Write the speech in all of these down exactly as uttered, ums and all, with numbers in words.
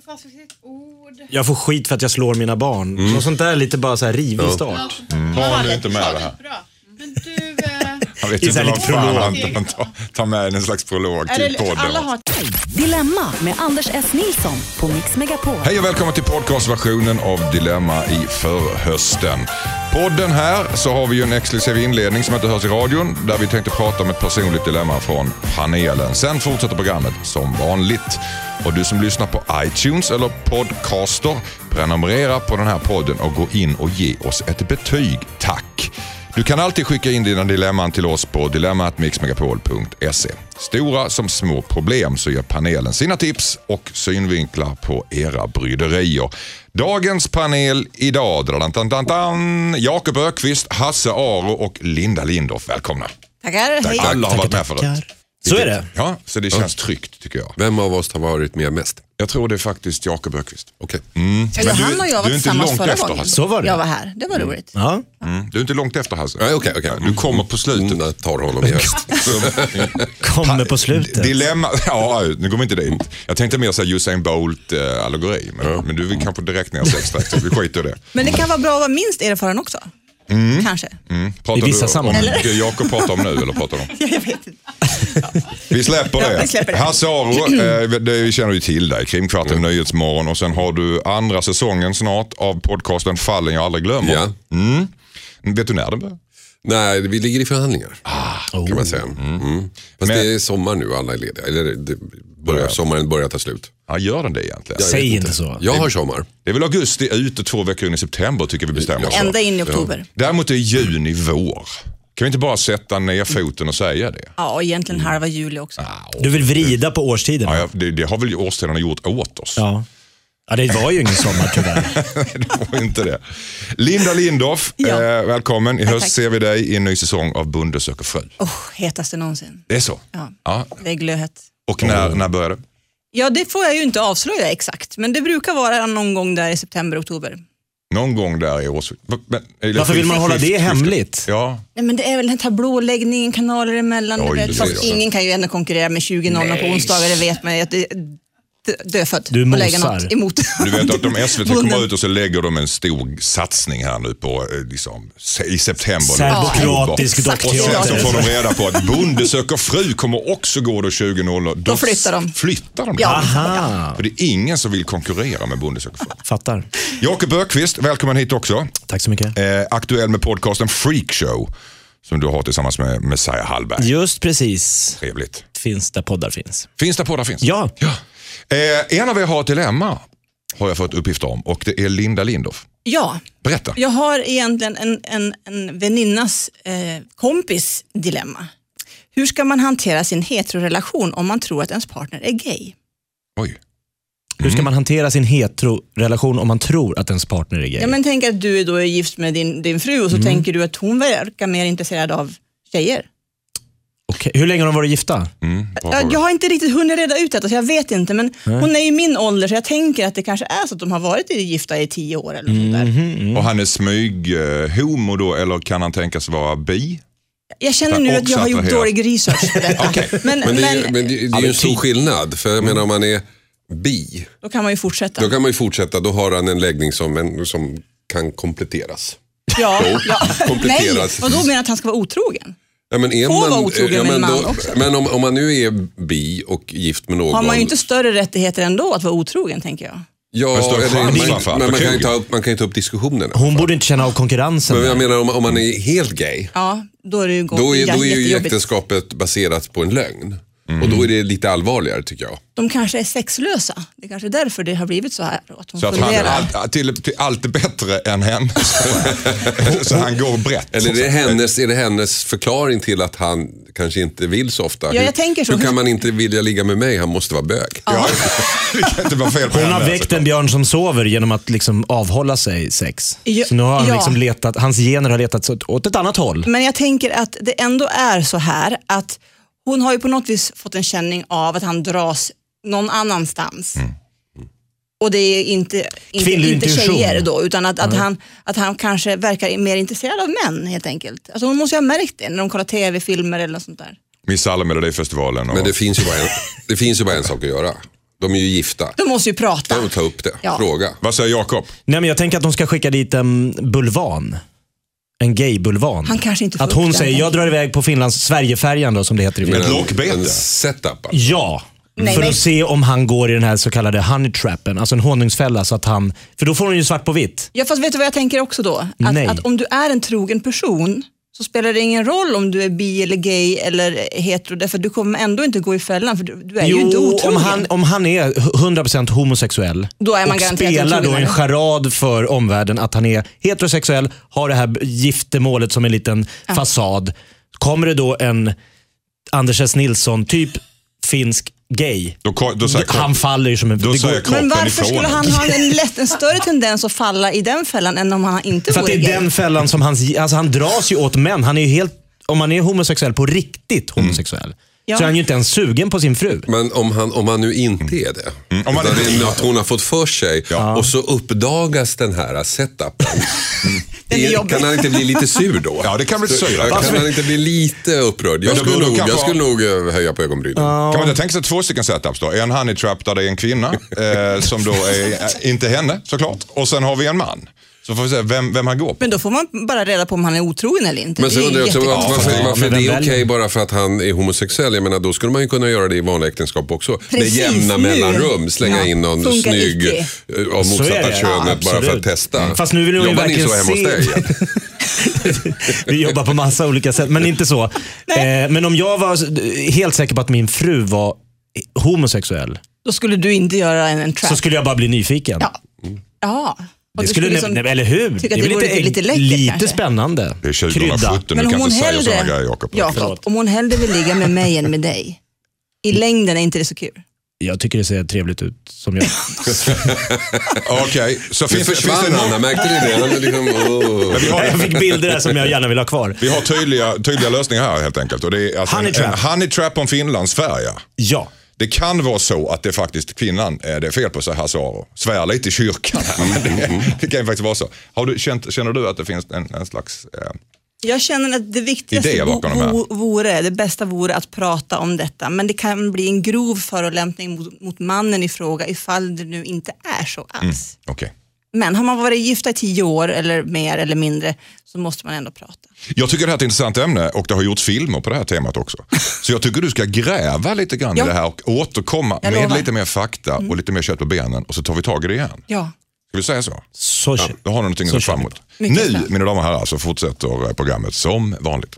fast vid sitt ord. Jag får skit för att jag slår mina barn. Mm. Och sånt där är lite bara så här rivig start. Mm. Barn är inte med det här. Bra. Men du... Eh... Jag vet inte vad fan han tar ta med en slags prolog till podden. Har... Dilemma med Anders S. Nilsson på Mix Megapol. Hej och välkommen till podcastversionen av Dilemma i förhösten. Podden här så har vi ju en exklusiv inledning som inte hörs i radion där vi tänkte prata om ett personligt dilemma från panelen. Sen fortsätter programmet som vanligt. Och du som lyssnar på iTunes eller Podcaster, prenumerera på den här podden och gå in och ge oss ett betyg. Tack! Du kan alltid skicka in dina dilemman till oss på dilemma at mixmegapol punkt se. Stora som små problem så ger panelen sina tips och synvinklar på era bryderier. Dagens panel idag, Jakob Ökvist, Hasse Aro och Linda Lindorff. Välkomna. Tackar. Tack. Alla har varit med förut. Så är det. Ja, så det känns tryggt tycker jag. Vem av oss har varit med mest? Jag tror det är faktiskt Jakob Ökvist. Okej. Mm. Eller han och jag var tillsammans förra efter, gången. Hasse. Så var det. Jag var här, det var roligt. Ja. Mm. Du är inte långt efter Hasse. Ja, okej, okej. Du kommer på slutet. Mm, tar honom i höst. Kommer på slutet. Dilemma, ja, nu går vi inte dit. Jag tänkte mer säga Usain Bolt-allegori, men, ja. men du vill kanske direkt ner sex strax, så vi skiter i det. Men det kan vara bra att vara minst erfaren också. Mm. Kanske. Mm. Pratar I vissa du sammanhang. om det Jakob pratar om nu eller pratar om? Jag vet inte. Ja. Vi släpper det. Ja, vi släpper det. Hasse Aro, eh, det vi känner ju till dig. Krimkvarten, mm. Nyhetsmorgon och sen har du andra säsongen snart av podcasten Fallen jag aldrig glömmer. Ja. Mm. Vet du när det börjar? Nej, vi ligger i förhandlingar. Ah, kan oh. man säga. Mm. Mm. Fast Men, det är sommar nu, alla är lediga. Eller det börjar, sommaren börjar ta slut. Ja, gör den det egentligen? Jag Säg inte inte så. Jag har sommar. Det är väl augusti ut och två veckor in i september tycker vi bestämmer oss. Ända in i oktober. Ja. Däremot är juni vår. Kan vi inte bara sätta ner foten och säga det? Ja, och egentligen halva juli också. Ah, Du vill vrida på årstiden? Ja, det, det har väl årstiderna gjort åt oss. Ja. Ja, det var ju ingen sommar tyvärr. Det var inte det. Linda Lindorff, Ja. eh, välkommen. I höst tack. ser vi dig i en ny säsong av Bonde söker fru. Oh, hetaste någonsin. Det är så? Ja, Ja. det är glödhett. Och när, när börjar det? Ja, det får jag ju inte avslöja exakt. Men det brukar vara någon gång där i september, oktober. Någon gång där i års... Men, är det Varför vill man skift- hålla det skift- hemligt? Ja. Nej, men det är väl den tablåläggningen, kanaler emellan. Oj, du det vet. ser Fast jag. ingen kan ju ändå konkurrera med tjugo noll på onsdagar, det vet man ju. Att det dödfött Du och lägga mosar. något emot. Du vet att om S V T Bonden. kommer ut och så lägger de en stor satsning här nu på eh, liksom, se- i september. Serbokroatisk Och sen så dockteater. får de reda på att Bonde söker fru kommer också gå då tjugo noll. Då flyttar de. Flyttar de? Ja. Aha. För det är ingen som vill konkurrera med Bonde söker fru. Fattar. Jakob Ökvist, välkommen hit också. Tack så mycket. Eh, aktuell med podcasten Freakshow som du har tillsammans med Messiah Hallberg. Just precis. Trevligt. Finns där poddar finns. Finns det poddar finns? Ja. ja. Eh, en av er har ett dilemma har jag fått uppgifter om och det är Linda Lindorff. Ja, Berätta. jag har egentligen en, en, en väninnas eh, kompis dilemma. Hur ska man hantera sin heterorelation om man tror att ens partner är gay? Oj. Hur ska man hantera sin hetero-relation om man tror att ens partner är gay? Ja, men tänk att du då är gift med din, din fru och så Mm. tänker du att hon verkar mer intresserad av tjejer. Okej. Hur länge har de varit gifta? Mm, bra Ja, fråga. jag har inte riktigt hunnit reda ut detta så jag vet inte, men hon är ju min ålder så jag tänker att det kanske är så att de har varit gifta i tio år eller något där. Och han är smyg eh, homo då eller kan han tänkas vara bi? Jag känner Men nu att också jag har gjort attraherad. dålig research på detta. Okej. men, Men det är, ju- men, men det, det är ju en stor skillnad. För jag menar om man är bi, då kan man ju fortsätta. då kan man ju fortsätta. Då har han en läggning som, en, som kan kompletteras. Ja, ja. Nej, kompletteras. och då menar att han ska vara otrogen. Ja, men är Får man, vara otrogen med en men, man då, också. men om, om man nu är bi och gift med någon. Har man ju inte större rättigheter ändå att vara otrogen, tänker jag. Ja, Men står eller, chans man, framför allt men på man kan ju krogen. ta upp, man kan ju ta upp diskussionen. Hon borde inte känna av konkurrensen. Men jag där. menar om, om man är helt gay, Ja, då är det ju gå- då är, då är ju jättejobbigt. äktenskapet baserat på en lögn. Och då är det lite allvarligare tycker jag. De kanske är sexlösa. Det är kanske därför det har blivit så här. Att hon Så att han funderar. all, till, till allt är bättre än henne. Så han går brett. Eller är det, hennes, är det hennes förklaring till att han kanske inte vill så ofta? Ja, hur, jag tänker så. hur kan man inte vilja ligga med mig? Han måste vara bög. Ja, det kan inte vara fel på Hon har henne, väckt alltså. en björn som sover genom att liksom avhålla sig sex. Ja, Så nu har han ja. liksom letat, hans gener har letat åt ett annat håll. Men jag tänker att det ändå är så här att hon har ju på något vis fått en känning av att han dras någon annanstans. Mm. Och det är inte, inte, Kvinnlig inte intuition. tjejer då, utan att, att, han, att han kanske verkar mer intresserad av män helt enkelt. Alltså hon måste ju ha märkt det när de kollar tv-filmer eller något sånt där. Miss alla Melodifestivalen. Och... Men det finns, ju bara en, det finns ju bara en sak att göra. De är ju gifta. De måste ju prata. De ta upp det. Ja. Fråga. Vad säger Jakob? Nej, men jag tänker att de ska skicka dit en bulvan. En gay-bulvan. Han kanske inte får Att hon upp den. säger, jag drar iväg på Finlands Sverigefärjan då, som det heter i Men Finland. en, Lockbete. en setup. Alltså. Ja, Nej, för nej. att se om han går i den här så kallade honey trappen, alltså en honungsfälla, så att han, för då får hon ju svart på vitt. Ja, fast vet du vad jag tänker också då? Nej. Att, att om du är en trogen person så spelar det ingen roll om du är bi eller gay eller hetero, därför du kommer ändå inte gå i fällan, för du, du är ju inte Jo, otrogen. om han, om han är hundra procent homosexuell Då är man och garanterat spelar då otrogen, en eller? charad för omvärlden att han är heterosexuell, har det här giftermålet som en liten fasad. Kommer det då en Anders S. Nilsson typ finsk gay, Då, ko- då säger han faller ju som en... Då det säger går, kroppen Men varför ifrån skulle en. han ha en, lätt, en större tendens att falla i den fällan än om han inte för att vore det är gay? den fällan som han... Alltså han dras ju åt män. Han är ju helt... Om man är homosexuell på riktigt homosexuell, Ja. så är han ju inte ens sugen på sin fru. Men om han, om han nu inte är det. Om han utan inte det är är något hon har fått för sig. Och så uppdagas den här setupen. Den är Är- jobbig. kan han inte bli lite sur då? Ja, det kan bli sur. Kan Varför? han inte bli lite upprörd? Jag Men då skulle, borde nog, kanske jag skulle ha- nog eh, höja på ögonbrynen. Kan man inte tänka sig två stycken setups då? En honey trap där det är en kvinna, eh, som då är, eh, inte henne såklart. Och sen har vi en man. Så får vi se vem, vem han går på. Men då får man bara reda på om han är otrogen eller inte. Men så Det är undrar jag också jättekonstigt. varför, Ja, varför men det vem är okej väljer? bara för att han är homosexuell. Jag menar, då skulle man ju kunna göra det i vanliga äktenskap också. Precis, med jämna nu. mellanrum. Slänga Ja, in någon funkar snygg icke. eh, av Så är motsatta det. könet Ja, bara för att absolut. testa. Fast nu vill jag ju Jobbar ni verkligen så hemma se... hos dig? Vi jobbar på massa olika sätt, men inte så. Eh, men om jag var helt säker på att min fru var homosexuell, Då skulle du inte göra en, en trap. så skulle jag bara bli nyfiken. Ja. Ja. Och Det du skulle, liksom nej, eller hur? tycka att är det väl vore lite läckert lite kanske. spännande. Det är Krydda. tjugohundrasjutton, Men du om kan hon, inte säga sådana hellre, grejer Jakob. Jakob, om hon hellre vill ligga med mig än med dig, i längden är inte det så kul. Jag tycker det ser trevligt ut som jag. Okej, så Nu finns, det- finns försvann det han, någon, märkte ni det? Han är liksom, åh. vi, har, Jag fick bilder där som jag gärna vill ha kvar. vi har tydliga, tydliga lösningar här helt enkelt. Och det är alltså Honey en, trap. en honey trap om Finlandsfärja. Ja. Det kan vara så att det faktiskt kvinnan, eh, det är fel på sig Hasse Aro. Svär lite i kyrkan här, men det, det kan ju faktiskt vara så. Har du, känt, känner du att det finns en, en slags... Eh, Jag känner att det viktigaste Idé bakom de här. vo- vore, det bästa vore att prata om detta. Men det kan bli en grov förolämpning mot, mot mannen i fråga ifall det nu inte är så alls. Okej. Men har man varit gifta i tio år eller mer eller mindre så måste man ändå prata. Jag tycker det här är ett intressant ämne och det har gjorts filmer på det här temat också. Så jag tycker du ska gräva lite grann Ja. i det här och återkomma Jag med lovar. lite mer fakta och lite mer kött på benen och så tar vi tag i det igen. Ja. Ska vi säga så? Så Ja, då har du någonting att Så se fram emot. Mycket Nu, spännande. mina damer och herrar, så fortsätter programmet som vanligt.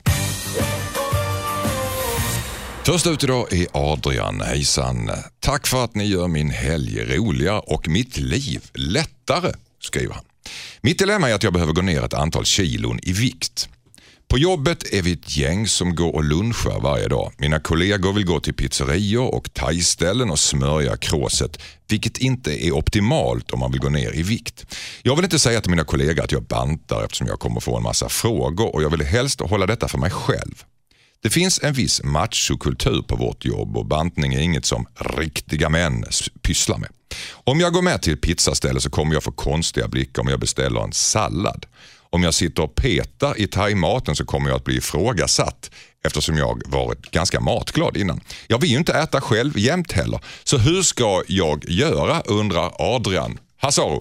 Först ut idag är Adrian. Hejsan. Tack för att ni gör min helg roligare och mitt liv lättare, skriver han. Mitt dilemma är att jag behöver gå ner ett antal kilon i vikt. På jobbet är vi ett gäng som går och lunchar varje dag. Mina kollegor vill gå till pizzerior och thai-ställen och smörja kråset, vilket inte är optimalt om man vill gå ner i vikt. Jag vill inte säga till mina kollegor att jag bantar eftersom jag kommer få en massa frågor och jag vill helst hålla detta för mig själv. Det finns en viss machokultur på vårt jobb och bantning är inget som riktiga män pysslar med. Om jag går med till pizzaställe så kommer jag få konstiga blickar om jag beställer en sallad. Om jag sitter och petar i thaimaten så kommer jag att bli ifrågasatt eftersom jag varit ganska matglad innan. Jag vill ju inte äta själv jämt heller. Så hur ska jag göra, undrar Adrian. Hasse Aro,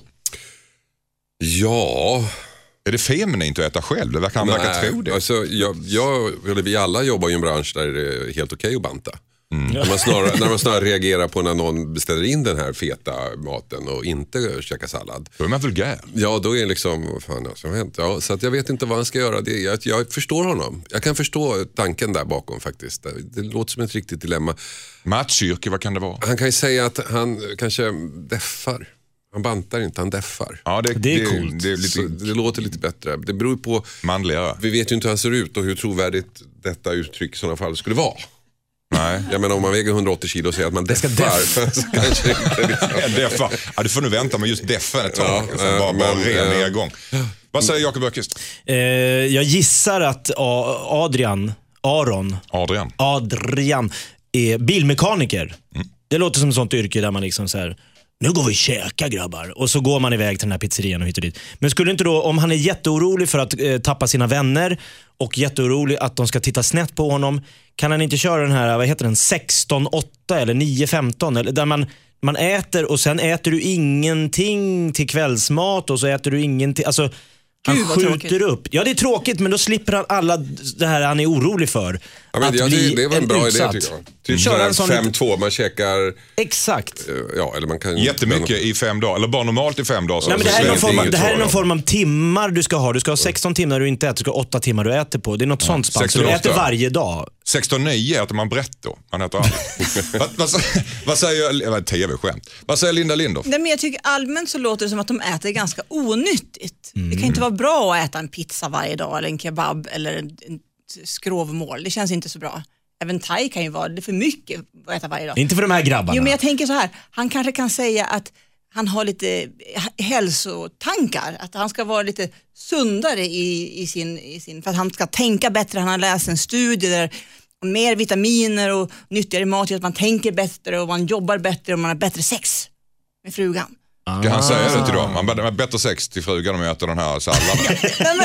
Ja, är det feminint att äta själv? Det verkar han verkar tro det. Alltså, jag, jag, eller vi alla jobbar i en bransch där det är helt okej att banta. Mm. När, man snarare, när man snarare reagerar på när någon beställer in den här feta maten och inte käkar sallad. Då är man vulgär. Ja, då är det liksom, vad fan alltså, vad har hänt? Ja, så att jag vet inte vad han ska göra. Det, jag, jag förstår honom. Jag kan förstå tanken där bakom faktiskt. Det, det låter som ett riktigt dilemma. Matchyrke, vad kan det vara? Han kan ju säga att han kanske deffar. Han bantar inte, han deffar. Ja, det, Det är coolt. Det är Så lite det låter lite bättre. Det beror på, manligare. vi vet ju inte hur han ser ut och hur trovärdigt detta uttryck i sådana fall skulle vara. Nej. Jag menar om man väger hundraåttio kilo och säger att man ska deffar. så kanske inte liksom. Ja, deffa. Ja, du får nu vänta med just deffen ett tag. Ja, Sen äh, bara, bara men, ren äh, nedgång. Vad säger Jakob Böckist? Eh, jag gissar att A- Adrian, Aron, Adrian. Adrian är bilmekaniker. Mm. Det låter som ett sånt yrke där man liksom så här: nu går vi och käka grabbar. Och så går man iväg till den här pizzerian och hit och dit. Men skulle inte då, om han är jätteorolig för att eh, tappa sina vänner och jätteorolig att de ska titta snett på honom, kan han inte köra den här, vad heter den, sexton åtta eller nio femton? Eller där man, man äter och sen äter du ingenting till kvällsmat och så äter du ingenting. Alltså, han Gud, vad skjuter tråkigt. upp. Ja, det är tråkigt, men då slipper han alla det här han är orolig för. Ja, men att jag, bli det, det var en bra utsatt. idé tycker jag. Typ Köra sådär en sån fem två, man käkar, Exakt. eh, ja eller man kan... Jättemycket i fem dagar, eller bara normalt i fem dagar. Så Nej, men det så här är någon det form av, inget det här är så någon då. form av timmar du ska ha. Du ska ha sexton timmar du inte äter, du ska ha åtta timmar du äter på. Det är något sånt spann. Så du sexton äter varje dag. sexton nio äter man brett då. Man äter allt. vad, vad, vad säger, vad tv-skämt. Vad säger Linda Lindorff? Nej, men jag tycker allmänt så låter det som att de äter ganska onyttigt. Det kan inte vara bra att äta en pizza varje dag eller en kebab eller en, en skrovmål. Det känns inte så bra. Även thai kan ju vara det för mycket att äta varje dag. Inte för de här grabbarna. Jo, men jag tänker så här. Han kanske kan säga att han har lite hälsotankar. Att han ska vara lite sundare i, i, sin, i sin... För att han ska tänka bättre. Han har läst en studie där mer vitaminer och nyttigare mat gör att man tänker bättre och man jobbar bättre och man har bättre sex med frugan. Kan han säga det till dem? Man har bättre sex till frugan om jag äter den här salladen.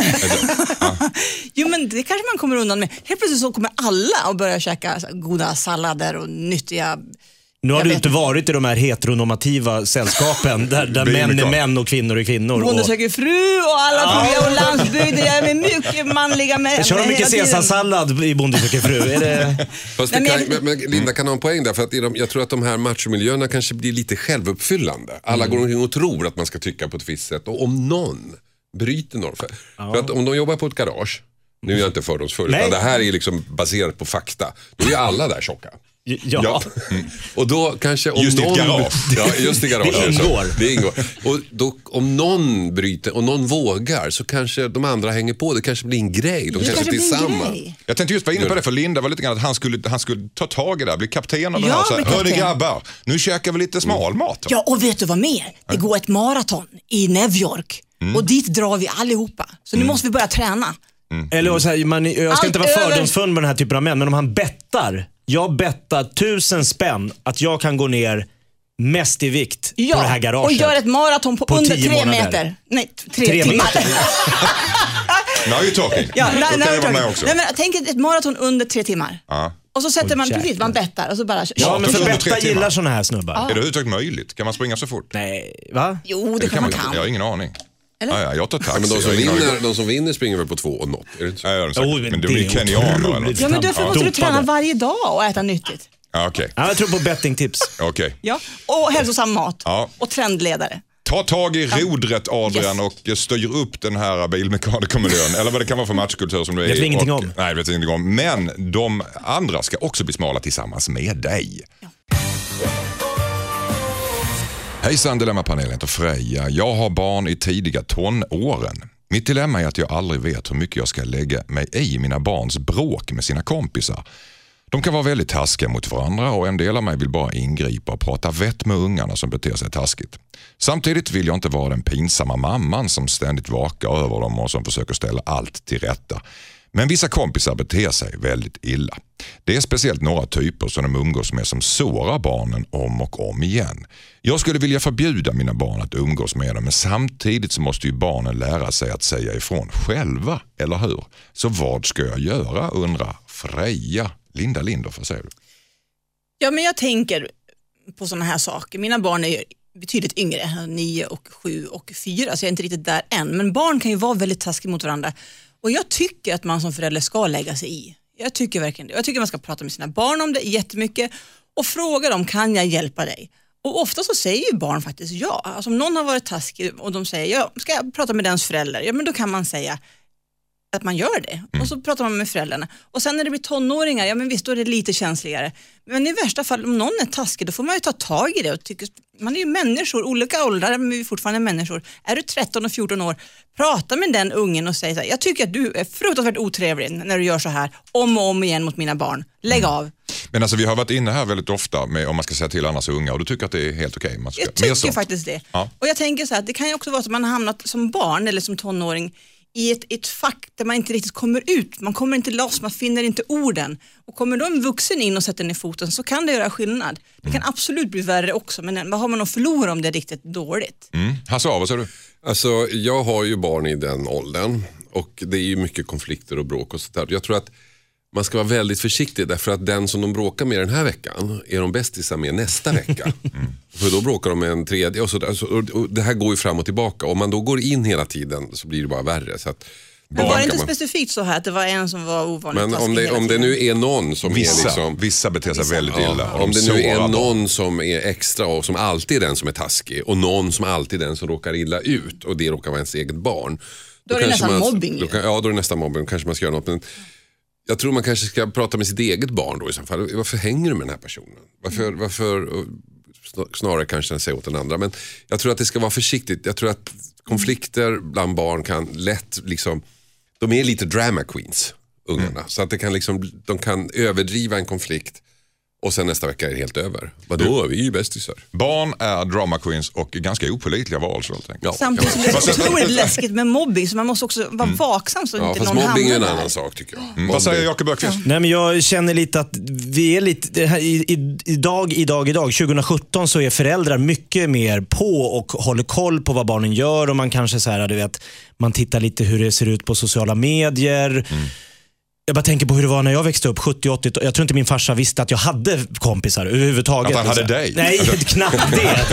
Jo, men det kanske man kommer undan med. Helt plötsligt så kommer alla att börja käka så här goda sallader och nyttiga... Nu har Jag du vet inte varit i de här heteronormativa sällskapen där, där män är män och kvinnor är kvinnor. Bonde Och, söker fru och alla program och landsbygden. Jag är med mycket manliga män. kör de mycket hela tiden. caesarsallad i Bonde söker fru? Är det... Fast det Nej, kan, men men, men Linda kan ha en poäng där, för att i de, jag tror att de här machomiljöerna kanske blir lite självuppfyllande. Alla går omkring och tror att man ska tycka på ett visst sätt, och om någon bryter någon för, för att om de jobbar på ett garage, nu är jag inte fördomsfull, utan det här är liksom baserat på fakta, då är alla där tjocka. Ja. Ja. Och då kanske om Just i ett någon... garage. Ja, just i garage. Det ingår. Så, det ingår. Och då, om någon bryter och någon vågar, så kanske de andra hänger på. Det kanske blir en grej. De Det kanske kanske blir en tillsammans. grej. Jag tänkte just vara inne på det, för Linda var lite grann att han skulle, han skulle ta tag i det, bli kapten av det Ja, här. Så här, bli hörde kapten. grabbar, nu käkar vi lite smalmat. Ja, och vet du vad mer? Det går ett maraton i New York. Och dit drar vi allihopa. Så nu måste vi börja träna. Eller så här, man, jag ska Allt inte vara över- fördomsfull med den här typen av män, men om han bettar, jag bettar tusen spänn att jag kan gå ner mest i vikt Ja, på det här garaget. och gör ett maraton på, På under tio tre månader. meter. Nej, t- tre, Tre timmar. meter. Now you're talking. Ja, Då nej, kan nej, jag vara med nej, också. nej, men tänk ett maraton under tre timmar. Ja. Och så sätter Åh, man, precis, jäklar. man bettar och så bara... Ja, men för under tre Betta timmar. gillar såna här snubbar. Är det överhuvudtaget möjligt? Kan man springa så fort? Nej, va? Jo, det kan man kan. Jag har ingen aning. Eller? Ja, ja, jag tar taxi. Ja, men de som, jag har ingen aning. vinner, de som vinner springer väl på två och något. Är det inte så? Ja, jag har det säkert. Oh, men men det det blir är kenyaner eller otroligt. något. Ja, men därför Ja. måste du Dopade. träna varje dag och äta nyttigt. Ja, okej. Ja, jag tror på bettingtips. Okej. Ja, och hälsosam mat. Ja. Och trendledare. Ta tag i rodret, Adrian, Yes. och styr upp den här bilmekanikermiljön. Eller vad det kan vara för matchkultur som det är. Vet vi ingenting och, om. Nej, vet vi ingenting om. Men de andra ska också bli smala tillsammans med dig. Hejsan, Dilemmapanelen heter Freja. Jag har barn i tidiga tonåren. Mitt dilemma är att jag aldrig vet hur mycket jag ska lägga mig i mina barns bråk med sina kompisar. De kan vara väldigt taskiga mot varandra och en del av mig vill bara ingripa och prata vett med ungarna som beter sig taskigt. Samtidigt vill jag inte vara den pinsamma mamman som ständigt vakar över dem och som försöker ställa allt till rätta. Men vissa kompisar beter sig väldigt illa. Det är speciellt några typer som de umgås med som sårar barnen om och om igen. Jag skulle vilja förbjuda mina barn att umgås med dem, men samtidigt så måste ju barnen lära sig att säga ifrån själva, eller hur? Så vad ska jag göra, undrar Freja. Linda Lindorff, vad säger du? Ja, men jag tänker på sådana här saker. Mina barn är ju betydligt yngre, nio och sju och fyra, så jag är inte riktigt där än. Men barn kan ju vara väldigt taskiga mot varandra. Och jag tycker att man som förälder ska lägga sig i. Jag tycker verkligen det. Jag tycker man ska prata med sina barn om det jättemycket och fråga dem, kan jag hjälpa dig? Och ofta så säger ju barn faktiskt ja. Alltså om någon har varit taskig och de säger, ja, ska jag prata med dens förälder? Ja, men då kan man säga att man gör det. Mm. Och så pratar man med föräldrarna. Och sen när det blir tonåringar, ja men visst då är det lite känsligare. Men i värsta fall, om någon är taskig, då får man ju ta tag i det. Och tycker, man är ju människor, olika åldrar, men vi är fortfarande människor. Är du tretton och fjorton år, prata med den ungen och säg så här, jag tycker att du är fruktansvärt otrevlig när du gör så här, om och om igen mot mina barn. Lägg mm. av. Men alltså vi har varit inne här väldigt ofta med om man ska säga till annars unga, och du tycker att det är helt okej? Man ska, Jag tycker faktiskt det. Ja. Och jag tänker så här, det kan ju också vara så att man har hamnat som barn eller som tonåring i ett, ett fack där man inte riktigt kommer ut. Man kommer inte loss, man finner inte orden. Och kommer då en vuxen in och sätter ner foten så kan det göra skillnad. Det kan mm. absolut bli värre också, men vad har man att förlora om det är riktigt dåligt? Mm. Hasse, vad säger du? Alltså, jag har ju barn i den åldern och det är ju mycket konflikter och bråk och sådär. Jag tror att man ska vara väldigt försiktig därför att den som de bråkar med den här veckan är de bästisar med nästa vecka. Mm. För då bråkar de med en tredje och, så, och, och det här går ju fram och tillbaka. Om man då går in hela tiden så blir det bara värre. Så att, men var det inte man... specifikt så här att det var en som var ovanligt men om det, om det nu är någon som vissa, är liksom... Vissa beter sig väldigt ja, illa. om det nu är någon som är extra och som alltid är den som är taskig och någon som alltid är den som råkar illa ut och det råkar vara ens eget barn. Då, då är det nästan man, mobbing. Då kan, ja, då är det nästan mobbing. Kanske man ska göra något. Men jag tror man kanske ska prata med sitt eget barn då i så fall. Varför hänger du med den här personen? Varför, varför snarare kanske säga åt den andra. Men jag tror att det ska vara försiktigt. Jag tror att konflikter bland barn kan lätt liksom, de är lite drama queens, ungarna. Mm. Så att det kan liksom, de kan överdriva en konflikt och sen nästa vecka är det helt över. Vadå, vi är ju bästisar. Barn är drama queens och ganska opålitliga val. Så ja, samtidigt som det är otroligt läskigt med mobbing så man måste också vara mm. vaksam så ja, inte fast någon mobbing är en där. annan sak tycker jag. Mm. Vad säger Jakob Öqvist? Ja. Nej, men jag känner lite att vi är lite här, i, i, idag, idag, idag tjugo sjutton så är föräldrar mycket mer på och håller koll på vad barnen gör och man kanske så här, du vet, man tittar lite hur det ser ut på sociala medier. Mm. Jag bara tänker på hur det var när jag växte upp sjuttio åttio. Jag tror inte min farsa visste att jag hade kompisar överhuvudtaget. Att han hade dig? Nej, knappt det.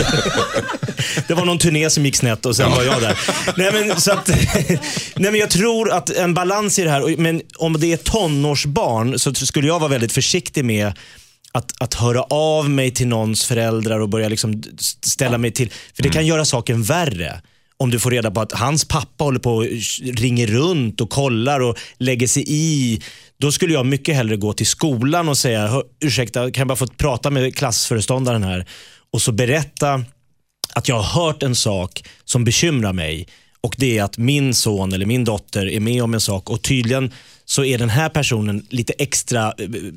Det var någon turné som gick snett och sen ja. var jag där. Nej men, så att, nej men jag tror att en balans i det här. Men om det är tonårsbarn så skulle jag vara väldigt försiktig med att, att höra av mig till någons föräldrar och börja liksom ställa mig till. För det kan göra saken värre. Om du får reda på att hans pappa håller på och ringer runt och kollar och lägger sig i. Då skulle jag mycket hellre gå till skolan och säga, ursäkta, kan jag bara få prata med klassföreståndaren här? Och så berätta att jag har hört en sak som bekymrar mig. Och det är att min son eller min dotter är med om en sak. Och tydligen så är den här personen lite extra,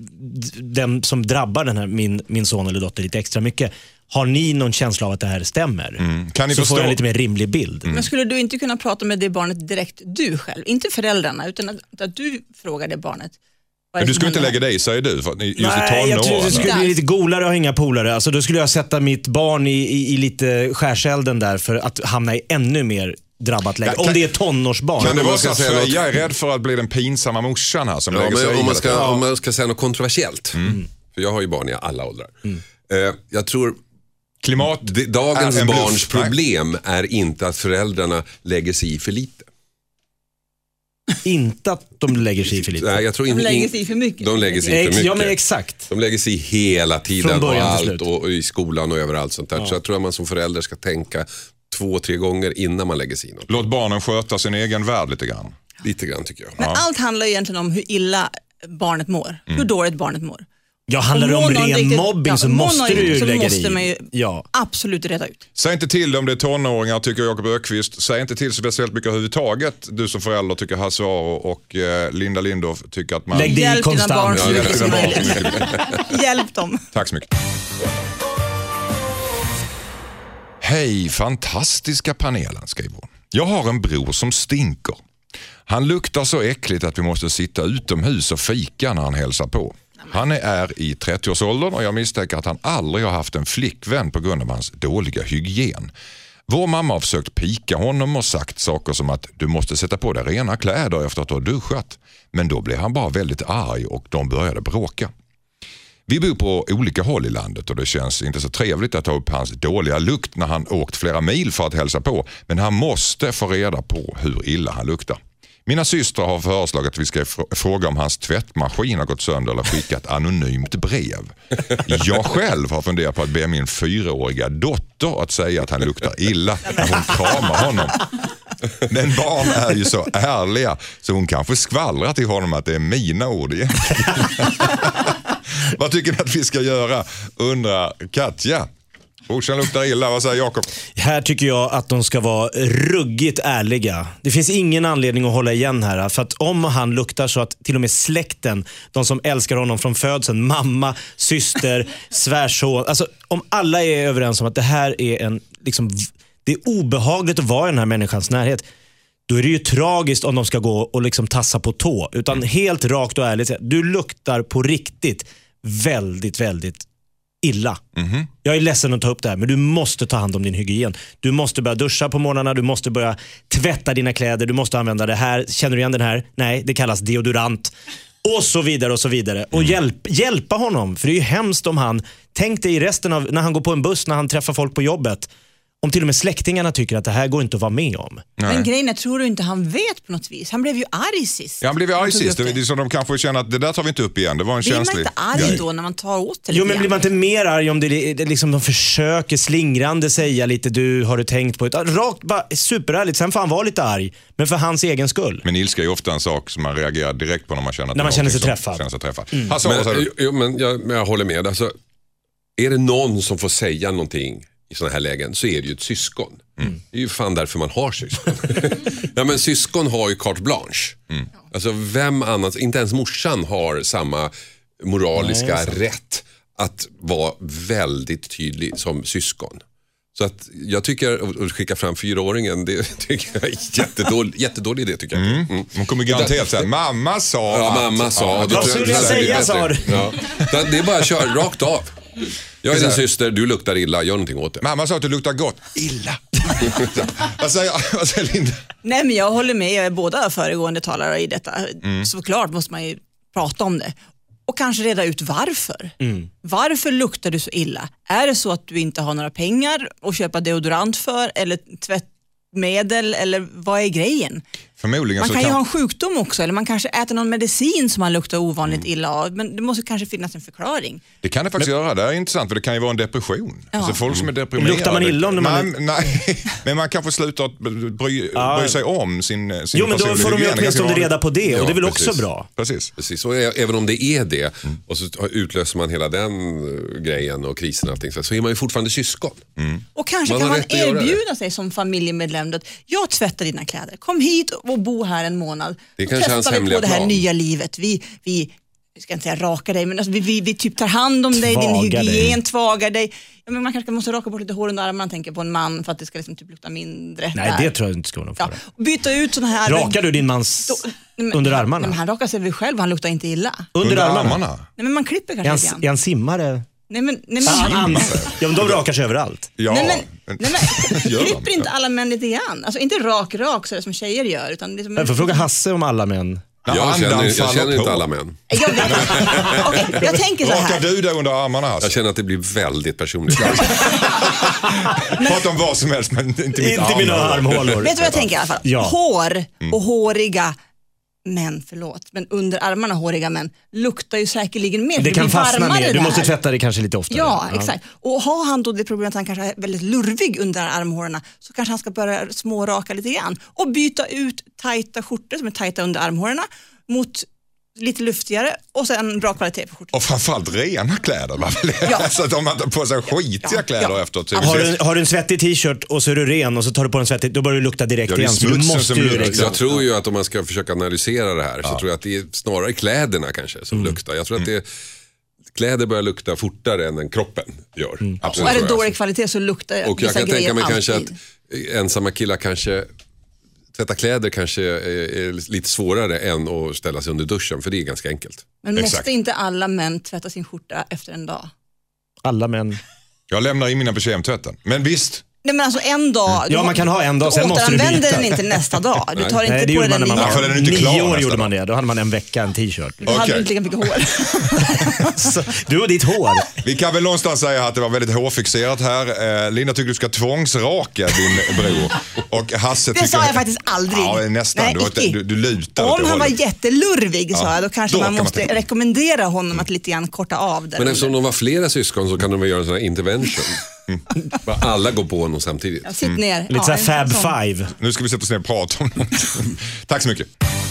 den som drabbar den här, min, min son eller dotter lite extra mycket. Har ni någon känsla av att det här stämmer? Mm. Kan ni så förstå? Får jag en lite mer rimlig bild. Mm. Men skulle du inte kunna prata med det barnet direkt du själv? Inte föräldrarna, utan att, att du frågar det barnet. Men du skulle inte lägga dig, säger du? För just Nej, jag tror det skulle bli lite golare och hänga polare. Alltså, då skulle jag sätta mitt barn i, i, i lite skärselden där för att hamna i ännu mer drabbat läge. Ja, om det är tonårsbarn. Kan det vara så att Freja är rädd för att bli den pinsamma morsan här som ja, lägger sig om man, ska, ja. om man ska säga något kontroversiellt. Mm. För jag har ju barn i alla åldrar. Mm. Uh, jag tror klimat d- dagens barns problem är inte att föräldrarna lägger sig i för lite. Inte att de lägger sig i för lite. Nej, jag tror inte, de lägger sig i för mycket. De lägger sig i för mycket. Ja, men exakt. De lägger sig i hela tiden och allt och, och i skolan och överallt sånt där. Ja. Så jag tror att man som förälder ska tänka två, tre gånger innan man lägger sig i något. Låt barnen sköta sin egen värld lite grann. Lite grann tycker jag. Men ja. allt handlar egentligen om hur illa barnet mår. Mm. Hur dåligt barnet mår. Ja, handlar det om ren riktigt, mobbing ja, så måste du ju så lägga måste i. Man ju ja. absolut reda ut. Säg inte till om det är tonåringar, tycker Jakob Öqvist. Säg inte till speciellt mycket överhuvudtaget. Du som förälder tycker Hasse Aro och eh, Linda Lindorff tycker att man... Lägg dig i konstant. Ja, hjälp dina barn. Hjälp dem. Tack så mycket. Hej, fantastiska panelen, skriver hon. Jag har en bror som stinker. Han luktar så äckligt att vi måste sitta utomhus och fika när han hälsar på. Han är i trettioårsåldern och jag misstänker att han aldrig har haft en flickvän på grund av hans dåliga hygien. Vår mamma har försökt pika honom och sagt saker som att du måste sätta på dig rena kläder efter att du har duschat. Men då blev han bara väldigt arg och de började bråka. Vi bor på olika håll i landet och det känns inte så trevligt att ta upp hans dåliga lukt när han åkt flera mil för att hälsa på. Men han måste få reda på hur illa han luktar. Mina systrar har föreslagit att vi ska fråga om hans tvättmaskin har gått sönder eller skicka ett anonymt brev. Jag själv har funderat på att be min fyraåriga dotter att säga att han luktar illa när hon kramar honom. Men barn är ju så ärliga så hon kanske skvallrar till honom att det är mina ord egentligen. Vad tycker ni att vi ska göra? Undrar Katja. Brorsan luktar illa, vad säger Jakob? Här tycker jag att de ska vara ruggigt ärliga. Det finns ingen anledning att hålla igen här. För att om han luktar så att till och med släkten, de som älskar honom från födseln, mamma, syster, svärson. Alltså om alla är överens om att det här är en, liksom, det är obehagligt att vara i den här människans närhet. Då är det ju tragiskt om de ska gå och liksom tassa på tå. Utan helt rakt och ärligt, du luktar på riktigt väldigt, väldigt illa. Mm-hmm. Jag är ledsen att ta upp det här, men du måste ta hand om din hygien. Du måste börja duscha på morgnarna, du måste börja tvätta dina kläder, du måste använda det här. Känner du igen den här? Nej, det kallas deodorant. Och så vidare och så vidare. Och hjälp, hjälpa honom. För det är ju hemskt om han, tänk dig i resten av, när han går på en buss, när han träffar folk på jobbet. Om till och med släktingarna tycker att det här går inte att vara med om. Nej. Men grejen är, tror du inte han vet på något vis? Han blev ju arg sist. Ja, han blev ju arg sist. Det. Det är så de kanske känner att det där tar vi inte upp igen. Det var en blir känslig... man inte arg då när man tar åt det? Jo, men blir man inte mer arg om det, det liksom de försöker slingrande säga lite, du har du tänkt på ett rakt, bara superärligt, sen får han vara lite arg, men för hans egen skull. Men ilska är ofta en sak som man reagerar direkt på när man känner att när man känner sig som, träffad. Känner sig träffad. Mm. Hasse, men, vad du? jo, men, jag, men jag håller med. Alltså, är det någon som får säga någonting i såna här lägen så är det ju ett syskon. Mm. Det är ju fan därför man har syskon. Ja, men syskon har ju carte blanche. Mm. Alltså vem annars, inte ens morsan har samma moraliska Nej, rätt att vara väldigt tydlig som syskon. Så att jag tycker att skicka fram fyraåringen, det tycker jag är jättedålig, jättedålig idé tycker jag. Mm. Mm. Man kommer garanterat säga, mamma sa Ja, att... mamma sa. Vad skulle jag säga, sa du? Ja. Det är bara att köra rakt av. Jag är din syster, du luktar illa, gör någonting åt det. Mamma sa att du luktar gott. Illa. vad, säger, vad säger Linda? Nej, men jag håller med, jag är båda föregående talare i detta. Mm. Såklart måste man ju prata om det. Och kanske reda ut varför. Mm. Varför luktar du så illa? Är det så att du inte har några pengar att köpa deodorant för? Eller tvättmedel? Eller vad är grejen? Förmodligen man så kan kan ju ha en sjukdom också. Eller man kanske äter någon medicin som man luktar ovanligt mm. illa av. Men det måste kanske finnas en förklaring. Det kan det faktiskt men, göra. Det är intressant för det kan ju vara en depression. Ja. Alltså folk som är deprimerade. Luktar man illa om när man... Nej, nej, men man kanske slutar att bry, ja. bry sig om sin, sin Jo, men då får de ju åtminstone reda på det. Och ja, det är väl precis. också bra. Precis. Precis. Och även om det är det mm. och så utlöser man hela den grejen och krisen och allting, så är man ju fortfarande syskon. Mm. Och kanske man kan man erbjuda sig som familjemedlem att jag tvättar dina kläder. Kom hit och bo här en månad. Det kanske hans hemliga på det här plan. nya livet. Vi, vi jag ska inte säga raka dig, men alltså vi, vi, vi typ tar hand om dig, din hygien, dig. tvagar dig. Ja, men man kanske måste raka bort lite hår under armarna, tänker på en man för att det ska liksom typ lukta mindre. Nej, där. det tror jag inte ska vara någon fara. Ja, byta ut såna här... Rakar du din mans då, men, under armarna? Nej, men han rakar sig väl själv, han luktar inte illa. Under, under armarna? armarna? Nej, men man klipper kanske lite grann. Är han simmare? Nej, men... Nej, men ah, ja, men de rakar sig överallt. Ja. Nej, men, nej, men klipper inte alla män lite grann? Alltså inte rak, rak så som tjejer gör. Utan det som jag får fråga Hasse om alla män. Jag ja, känner, jag känner inte alla män. Jag, vet, okay, jag tänker så här. Rakar du det under armarna? Alltså? Jag känner att det blir väldigt personligt. Prata om vad som helst, men inte, inte arm. mina armhålor. Vet du vad jag tänker i alla fall? Ja. Hår och håriga män, förlåt, men under armarna håriga män luktar ju säkerligen mer. Det kan fastna mer, du måste tvätta det kanske lite oftare. Ja, ja, exakt. Och har han då det problemet att han kanske är väldigt lurvig under armhålorna, så kanske han ska börja småraka lite grann och byta ut tajta skjortor som är tajta under armhålorna mot lite luftigare och sen bra kvalitet på skjortan. Och framförallt rena kläder. Ja. Så att om man tar på sig skitiga ja, kläder ja. efteråt. Så har, du, har du en svettig t-shirt och så är du ren och så tar du på en svettig, då börjar du lukta direkt ja, igen. Så du måste ju liksom. Jag tror ju att om man ska försöka analysera det här ja. så tror jag att det är snarare kläderna kanske som mm. luktar. Jag tror mm. att det kläder börjar lukta fortare än den kroppen gör. Mm. Absolut, och är det dålig kvalitet så luktar och jag kan tänka mig alltid. Kanske att ensamma killar kanske tvätta kläder kanske är lite svårare än att ställa sig under duschen, för det är ganska enkelt. Men måste Exakt. inte alla män tvätta sin skjorta efter en dag? Alla män. Jag lämnar in mina på kemtvätten. Men visst. Nej, men alltså en dag. Ja, man kan ha en dag, sen måste du byta. Du återanvänder den inte nästa dag. Du tar inte Nej, det på den den man, nio. man, den inte klar nio år gjorde man det. Då hade man en vecka en t-shirt. Du okay. hade inte lika mycket hår. Så, du och ditt hår. Vi kan väl någonstans säga att det var väldigt hårfixerat här. Eh, Linda tycker du ska tvångsraka din bror. Och Hasse det tycker... sa jag faktiskt aldrig. Ja, nästan. Nej, du, du, du lutar. Om han var jättelurvig ja. sa jag, då kanske då man måste man rekommendera honom att lite grann korta av det. Men eftersom de var flera syskon så kan de väl göra en sån här intervention. Mm. Alla går på honom samtidigt. Ja, sitt ner. Mm. Lite såhär Fab Five. Nu ska vi sätta oss ner och prata om något. Tack så mycket.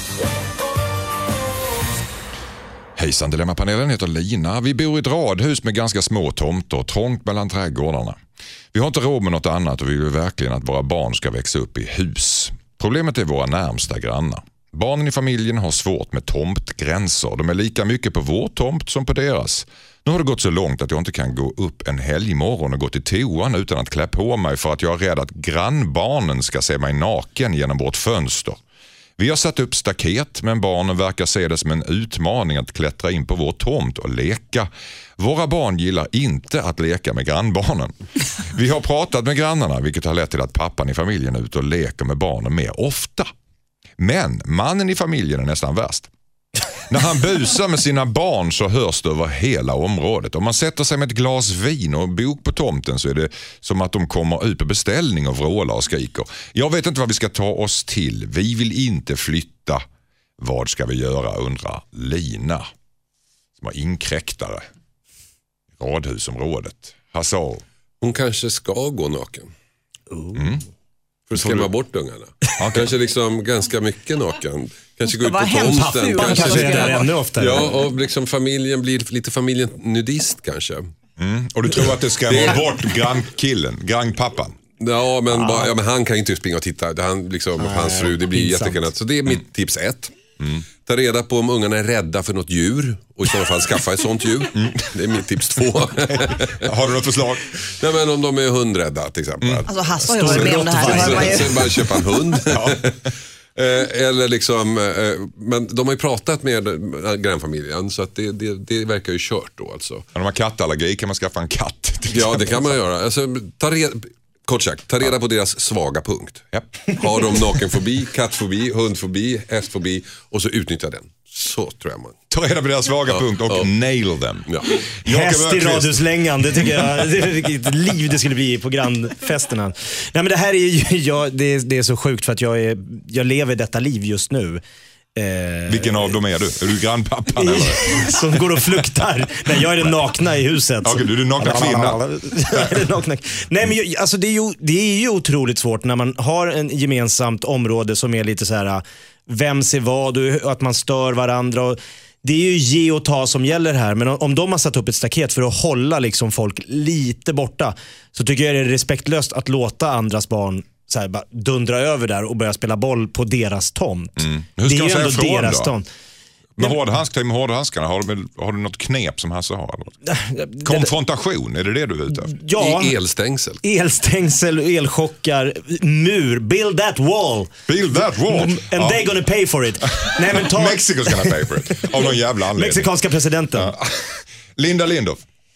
Hejsan, Dilemmapanelen heter Lina. Vi bor i ett radhus med ganska små tomter, trångt mellan trädgårdarna. Vi har inte råd med något annat och vi vill verkligen att våra barn ska växa upp i hus. Problemet är våra närmsta grannar. Barnen i familjen har svårt med tomtgränser. De är lika mycket på vår tomt som på deras. Nu har det gått så långt att jag inte kan gå upp en helgmorgon och gå till toan utan att klä på mig för att jag är rädd att grannbarnen ska se mig naken genom vårt fönster. Vi har satt upp staket, men barnen verkar se det som en utmaning att klättra in på vår tomt och leka. Våra barn gillar inte att leka med grannbarnen. Vi har pratat med grannarna, vilket har lett till att pappan i familjen är ute och leker med barnen mer ofta. Men mannen i familjen är nästan värst. När han busar med sina barn så hörs det över hela området. Om man sätter sig med ett glas vin och en bok på tomten så är det som att de kommer ut på beställning och vrålar och skriker. Jag vet inte vad vi ska ta oss till. Vi vill inte flytta. Vad ska vi göra, undrar Lina, som har inkräktare i radhusområdet. Hasså. Hon kanske ska gå naken. Mm. För att skrämma bort ungarna. Kanske liksom ganska mycket naken. Kanske gå ut på vara tomten. hemsfru. Kanske Kanske är det ännu oftare. ja, och liksom familjen blir lite familjen nudist kanske. Mm. Och du tror att det ska vara bort grannkillen, grannpappan? Ja men, bara, ja, men han kan ju inte springa och titta. Han, liksom, Nej, hans fru, det blir pinsamt. jättekanat. Så det är mitt Mm. tips ett. Mm. Ta reda på om ungarna är rädda för något djur och i så fall skaffa ett sånt djur. Mm. Det är mitt tips två. Har du något förslag? Nej, men om de är hundrädda till exempel. Mm. Alltså Hasse har ju varit med om det här. Det Så, har man ju. så bara köpa en hund. Ja. Eh, eller liksom, eh, men de har ju pratat med grannfamiljen så att det, det, det verkar ju kört då alltså. Om de har kattallergi kan man skaffa en katt. Ja, det kan man göra. Alltså, ta reda, kort sagt, ta reda på deras svaga punkt. Japp. Har de nakenfobi, kattfobi, hundfobi, hästfobi och så utnyttja den. Så tror jag man. Ta reda på deras svaga Ja, punkt och ja. nail them. Ja. Häst i Öqvist. radhuslängan, det tycker jag, det är vilket liv det skulle bli på grannfesterna. Nej men det här är ju, jag, det, är, det är så sjukt för att jag, är, jag lever detta liv just nu. Eh, Vilken av dem är du? Är du grannpappan eller? som går och fluktar. Nej, jag är den nakna i huset. Okej, du är den nakna kvinna. Jag är den nakna. Nej men jag, alltså det är, ju, det är ju otroligt svårt när man har en gemensamt område som är lite så här, vem ser vad och att man stör varandra. Och det är ju ge och ta som gäller här, men om de har satt upp ett staket för att hålla liksom folk lite borta, så tycker jag det är respektlöst att låta andras barn så här, bara dundra över där och börja spela boll på deras tomt. Mm. Hur ska det är man ju säga ändå ifrån deras då? tomt. Med hårdhandskar, med hårdhandskarna, har du, har du något knep som Hasse har? Eller? Konfrontation, är det det du är ute efter? Ja, I elstängsel. elstängsel, elchockar, mur, build that wall. Build that wall. And Ja. they're gonna pay for it. Nej, men ta Mexico's gonna pay for it. Av någon jävla anledning. mexikanska presidenten. Ja. Linda Lindorff.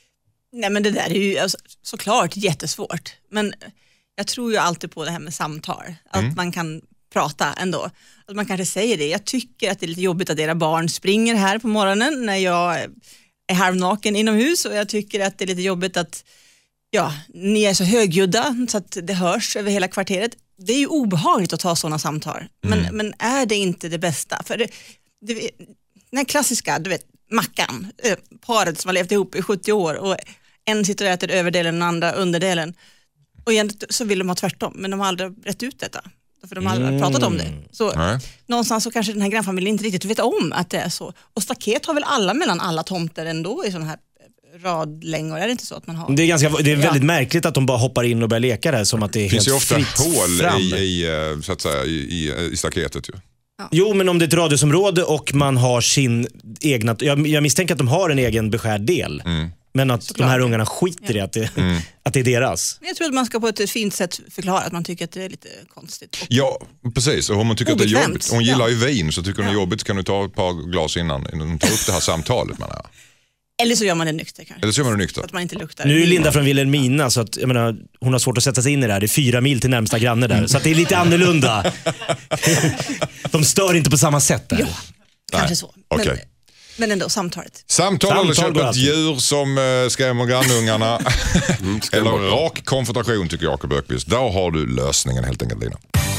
Nej men det där är ju alltså, såklart jättesvårt. Men jag tror ju alltid på det här med samtal. Att Mm. man kan prata ändå. Att man kanske säger det. Jag tycker att det är lite jobbigt att era barn springer här på morgonen när jag är halvnaken inomhus. Och jag tycker att det är lite jobbigt att ja, ni är så högljudda så att det hörs över hela kvarteret. Det är ju obehagligt att ta sådana samtal. Men, Mm. men är det inte det bästa? För det, det, den här klassiska, du vet, Mackan, äh, paret som har levt ihop i sjuttio år och en sitter och äter överdelen och den andra underdelen. Och egentligen så vill de ha tvärtom, men de har aldrig rätt ut detta. För de har aldrig pratat om det. Så Nej. någonstans så kanske den här grannfamiljen inte riktigt vet om att det är så. Och staket har väl alla mellan alla tomter ändå i sådana här radlängor. Är det inte så att man har? Det är, ganska, det är väldigt Ja. märkligt att de bara hoppar in och börjar leka där som att det är Det finns ju helt ofta fritt hål fram. i, i, eh, så att säga, i, i, i staketet. Ju. Jo, men om det är ett radhusområde och man har sin egna... Jag, jag misstänker att de har en egen beskärd del. Mm. Men att Såklart. de här ungarna skiter i att det, Mm. att det är deras. Men jag tror att man ska på ett fint sätt förklara att man tycker att det är lite konstigt. Och Ja, precis. Och om hon tycker att det är Obekvämt. jobbigt. Hon gillar Ja. ju vin, så tycker hon det är Ja. jobbigt, kan du ta ett par glas innan hon tar upp det här samtalet. Man är. eller så gör man det nykter kanske. Eller så gör man det Så nykter. att man inte luktar. Nu är Linda från Vilhelmina, så att, jag menar, hon har svårt att sätta sig in i det här. Det är fyra mil till närmsta granne där. Så att det är lite annorlunda. De stör inte på samma sätt där. Ja, kanske Nej. så. Men, Okej. men ändå samtalet. Samtal, Samtal eller går köpa ett alltid. djur som uh, skrämmer grannungarna. skrämmer Eller bort. rak konfrontation, tycker Jakob Öqvist. Där har du lösningen helt enkelt, Lina.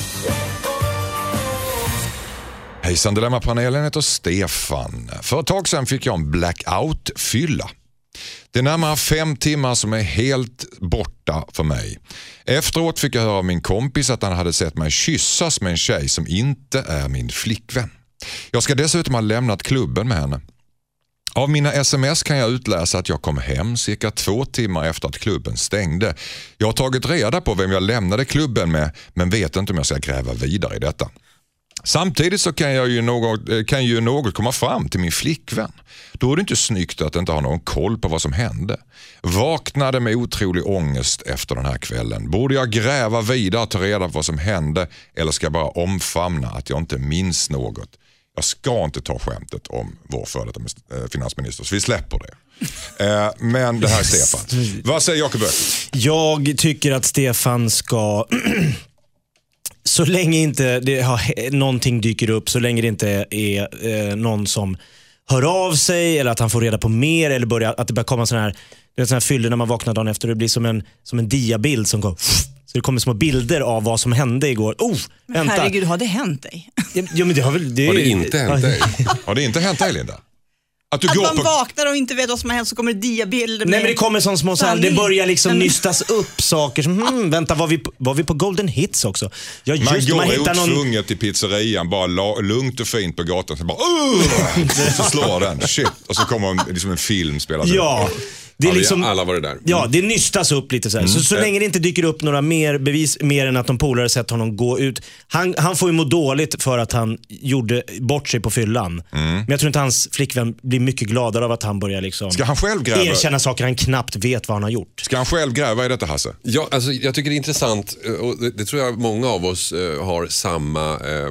Hejsan, Dilemmapanelen heter Stefan. För ett tag sedan fick jag en blackout-fylla. Det är närmare fem timmar som är helt borta för mig. Efteråt fick jag höra av min kompis att han hade sett mig kyssas med en tjej som inte är min flickvän. Jag ska dessutom ha lämnat klubben med henne. Av mina sms kan jag utläsa att jag kom hem cirka två timmar efter att klubben stängde. Jag har tagit reda på vem jag lämnade klubben med, men vet inte om jag ska gräva vidare i detta. Samtidigt så kan, jag ju något, kan ju något komma fram till min flickvän. Då är det inte snyggt att inte ha någon koll på vad som hände. Vaknade med otrolig ångest efter den här kvällen. Borde jag gräva vidare och ta reda på vad som hände, eller ska jag bara omfamna att jag inte minns något? Jag ska inte ta skämtet om vår före detta finansminister, så vi släpper det. Eh, men det här är Stefan. Vad säger Jakob Öqvist? Jag tycker att Stefan ska... så länge inte det har, någonting dyker upp, så länge det inte är eh, någon som hör av sig eller att han får reda på mer eller börjar, att det börjar komma sån här, det är sån här fyller när man vaknar dagen efter, det blir som en, som en diabild som går, så det kommer små bilder av vad som hände igår. Oh, men vänta. herregud, har det hänt dig? Ja, men det har väl det Har det inte hänt dig? Har det inte hänt dig, Linda? Att du Att går man på... vaknar och inte vet vad som har hänt, så kommer det diabilder med... Nej, men det kommer sån små så här, det börjar liksom nystas upp saker som, hmm, vänta, var vi, på, var vi på Golden Hits också? Ja, just, Man går man hittar någon... otvunget till pizzerian, bara la, lugnt och fint på gatan, så bara uh! så slår den, shit, och så kommer en, liksom en film spelas. Ja, det är Ja, liksom... vi alla var det där. Ja, det nystas upp lite så här. Så, så länge det inte dyker upp några mer bevis, mer än att de polare sett honom gå ut. Han, han får ju må dåligt för att han gjorde bort sig på fyllan. Men jag tror inte hans flickvän blir mycket gladare av att han börjar liksom Ska han själv gräva? erkänna saker han knappt vet vad han har gjort. Ska han själv gräva i detta, Hasse? Ja, alltså, jag tycker det är intressant och det, det tror jag många av oss eh, har samma... Eh,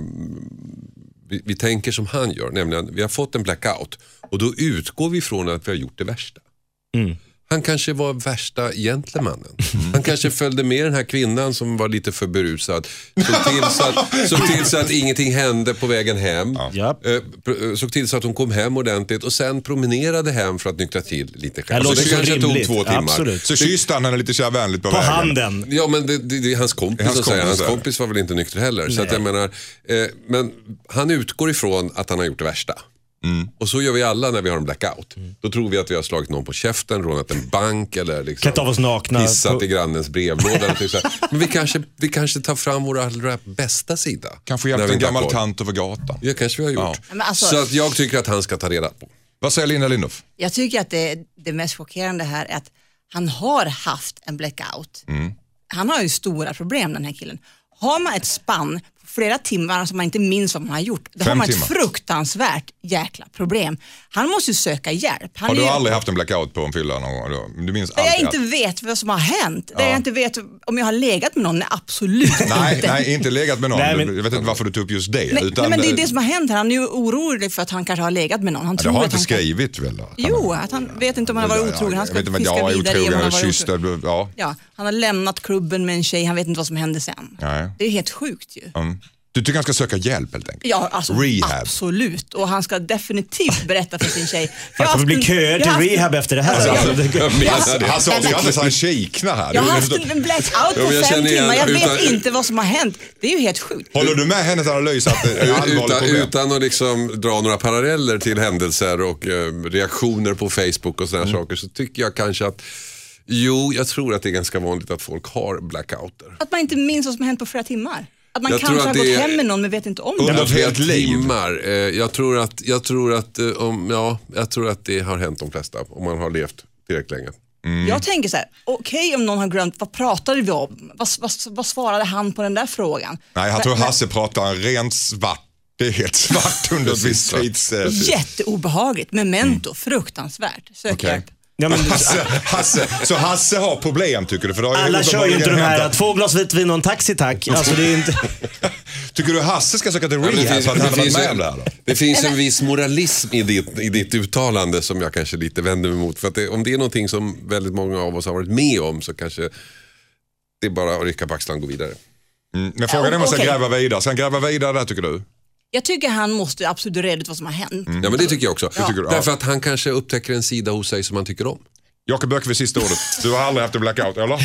vi, vi tänker som han gör, nämligen vi har fått en blackout och då utgår vi från att vi har gjort det värsta. Mm. Han kanske var värsta gentlemannen. Han kanske följde med den här kvinnan som var lite för berusad. Såg till så att, såg till så att ingenting hände på vägen hem. Ja. Eh, såg till så att hon kom hem ordentligt och sen promenerade hem för att nyktra till lite själv. Det Så låter det så kanske rimligt. tog två timmar. Absolut. Så kysste han henne lite kärvänligt på, På vägen. handen. Ja, men det, det, det är hans kompis, Hans hans, säga. kompis, hans ja. kompis var väl inte nykter heller. Så att jag menar, eh, men han utgår ifrån att han har gjort det värsta. Mm. Och så gör vi alla när vi har en blackout. Mm. Då tror vi att vi har slagit någon på käften, rånat en bank eller liksom Klätt av oss nakna pissat på... i grannens brevlåda. Typ så här. Men vi kanske, vi kanske tar fram vår allra bästa sida. Kanske när hjälpt vi en inte har gammal koll. tant över gatan. Ja, kanske vi har gjort. Ja. Men alltså- Så att jag tycker att han ska ta reda på. Vad säger Linda Lindorff? Jag tycker att det, det mest chockerande här är att han har haft en blackout. Mm. Han har ju stora problem, den här killen. Har man ett spann på flera timmar som man inte minns vad man har gjort, då Fem har man timmar. ett fruktansvärt jäkla problem. Han måste ju söka hjälp. Han Har är du ju... aldrig haft en blackout på en fylla någon gång? Du minns Där jag alltid inte att... vet vad som har hänt. Där jag inte vet om jag har legat med någon. Nej, absolut Nej, inte. nej, inte legat med någon. Nej, men- Jag vet inte varför du tog upp just det. Nej, utan, nej, men det är det som har hänt här. Han är ju orolig för att han kanske har legat med någon. Han det tror har att inte han kan... skrivit väl? Då? Jo, att han vet inte om han har varit otrogen. Han ska jag vet inte, fiska ja, vidare i om otrogen han har eller varit kysst. otrogen. Ja. Ja, han har lämnat klubben med en tjej. Han vet inte vad som hände sen. Nej. Det är helt sjukt ju. Mm. Du tycker han ska söka hjälp helt enkelt? Ja, alltså, Rehab. absolut. Och han ska definitivt berätta för sin tjej. Det kommer bli köer till rehab efter det här. Alltså, Alltså, jag- det- Jag menar det. Han sa att han han kiknar här. Jag har Du- haft en blackout Ja, på men jag fem känner igen- timmar. Jag vet utan- inte vad som har hänt. Det är ju helt sjukt. Håller du med hennes analys att det är ett allvarligt Utan, problem? utan att liksom dra några paralleller till händelser och eh, reaktioner på Facebook och sådana Mm. saker, så tycker jag kanske att jo, jag tror att det är ganska vanligt att folk har blackouter. Att man inte minns vad som har hänt på flera timmar. Att man Jag tror kanske att har det gått är- hem med någon men vet inte om det. Under Under ett flera helt liv. timmar. Eh, jag tror att, jag tror att, eh, om, ja, jag tror att det har hänt de flesta om man har levt tillräckligt länge. Jag tänker så här, okej om någon har glömt, vad pratade vi om? Vad, vad, vad svarade han på den där frågan? Nej, jag tror Hasse pratar en rent svart. Det är helt svart under ett visst tids... eh, Jätteobehagligt, memento, fruktansvärt. Sök Okej. hjälp. Ja, men, Hasse, Hasse, så Hasse har problem tycker du? För då har alla kör ju inte de uppenbarligen här, hänt två glas vitvin och en taxi tack. Alltså, det är inte... att- Tycker du Hasse ska söka till Ja, men rehab så att han har varit med om en, det här då? det finns en viss moralism i ditt, i ditt uttalande som jag kanske lite vänder mig mot. För att det, om det är någonting som väldigt många av oss har varit med om, så kanske det är bara att rycka på axlarna och gå vidare. Mm, men frågan är om man ska okej. gräva vidare. Ska han gräva vidare där tycker du? Jag tycker han måste absolut reda ut vad som har hänt. Ja, men det tycker jag också. tycker du, ja. Därför att han kanske upptäcker en sida hos sig som han tycker om. Jakob Böckvi, sista ordet. Du har aldrig haft en blackout, eller?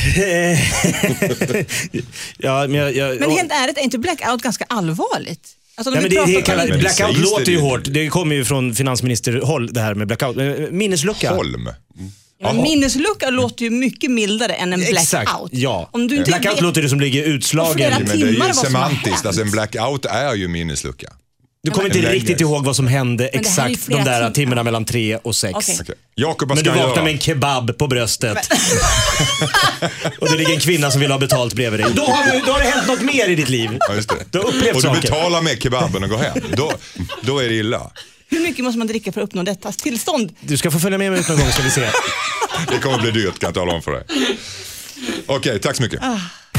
ja, men jag, jag, Men helt ärligt, är inte blackout ganska allvarligt? Alltså, Nej, vi men det, pratar- det kallar, Men blackout precis, låter det- ju hårt. Det kommer ju från finansministerhåll det här med blackout. Eh, Minneslucka. Holm. Ja, men minneslucka låter ju mycket mildare än en blackout. Exakt, ja. Om du inte Blackout vet- låter det som ligger utslagen. Flera Men det är timmar ju vad som har semantiskt. hänt. Alltså en blackout är ju minneslucka. Du kommer men- inte Men- riktigt ihåg vad som hände det här är ju exakt flera de där timmar. timmarna mellan tre och sex. Okej. Okej. Jakob, vad Men ska du han vaknar göra? med en kebab på bröstet. och det ligger en kvinna som vill ha betalt bredvid dig. Då har, du, då har det hänt något mer i ditt liv. Ja, just det. Du har upplevt och du saker. betalar med kebaben och går hem. Då, då är det illa. Hur mycket måste man dricka för att uppnå detta tillstånd? Du ska få följa med mig ut någon gång ska vi se. Det kommer bli dyrt kan jag tala om för dig. Okej, tack så mycket.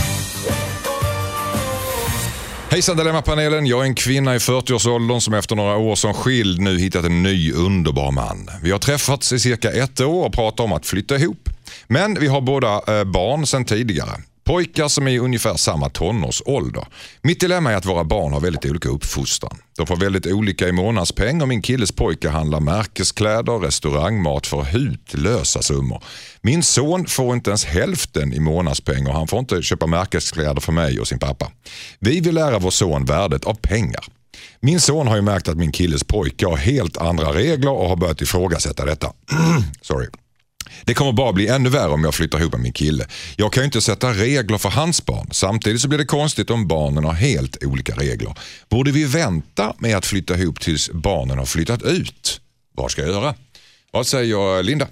Hejsan Dilemma-panelen, jag är en kvinna i fyrtioårsåldern som efter några år som skild nu hittat en ny underbar man. Vi har träffats i cirka ett år och pratat om att flytta ihop. Men vi har båda eh, barn sedan tidigare. Pojkar som är i ungefär samma tonårsålder. Mitt dilemma är att våra barn har väldigt olika uppfostran. De får väldigt olika i månadspeng och min killes pojke handlar märkeskläder och restaurangmat för hutlösa summor. Min son får inte ens hälften i månadspeng och han får inte köpa märkeskläder för mig och sin pappa. Vi vill lära vår son värdet av pengar. Min son har ju märkt att min killes pojke har helt andra regler och har börjat ifrågasätta detta. Sorry. Det kommer bara bli ännu värre om jag flyttar ihop med min kille. Jag kan ju inte sätta regler för hans barn. Samtidigt så blir det konstigt om barnen har helt olika regler. Borde vi vänta med att flytta ihop tills barnen har flyttat ut? Vad ska jag göra? Vad säger Linda?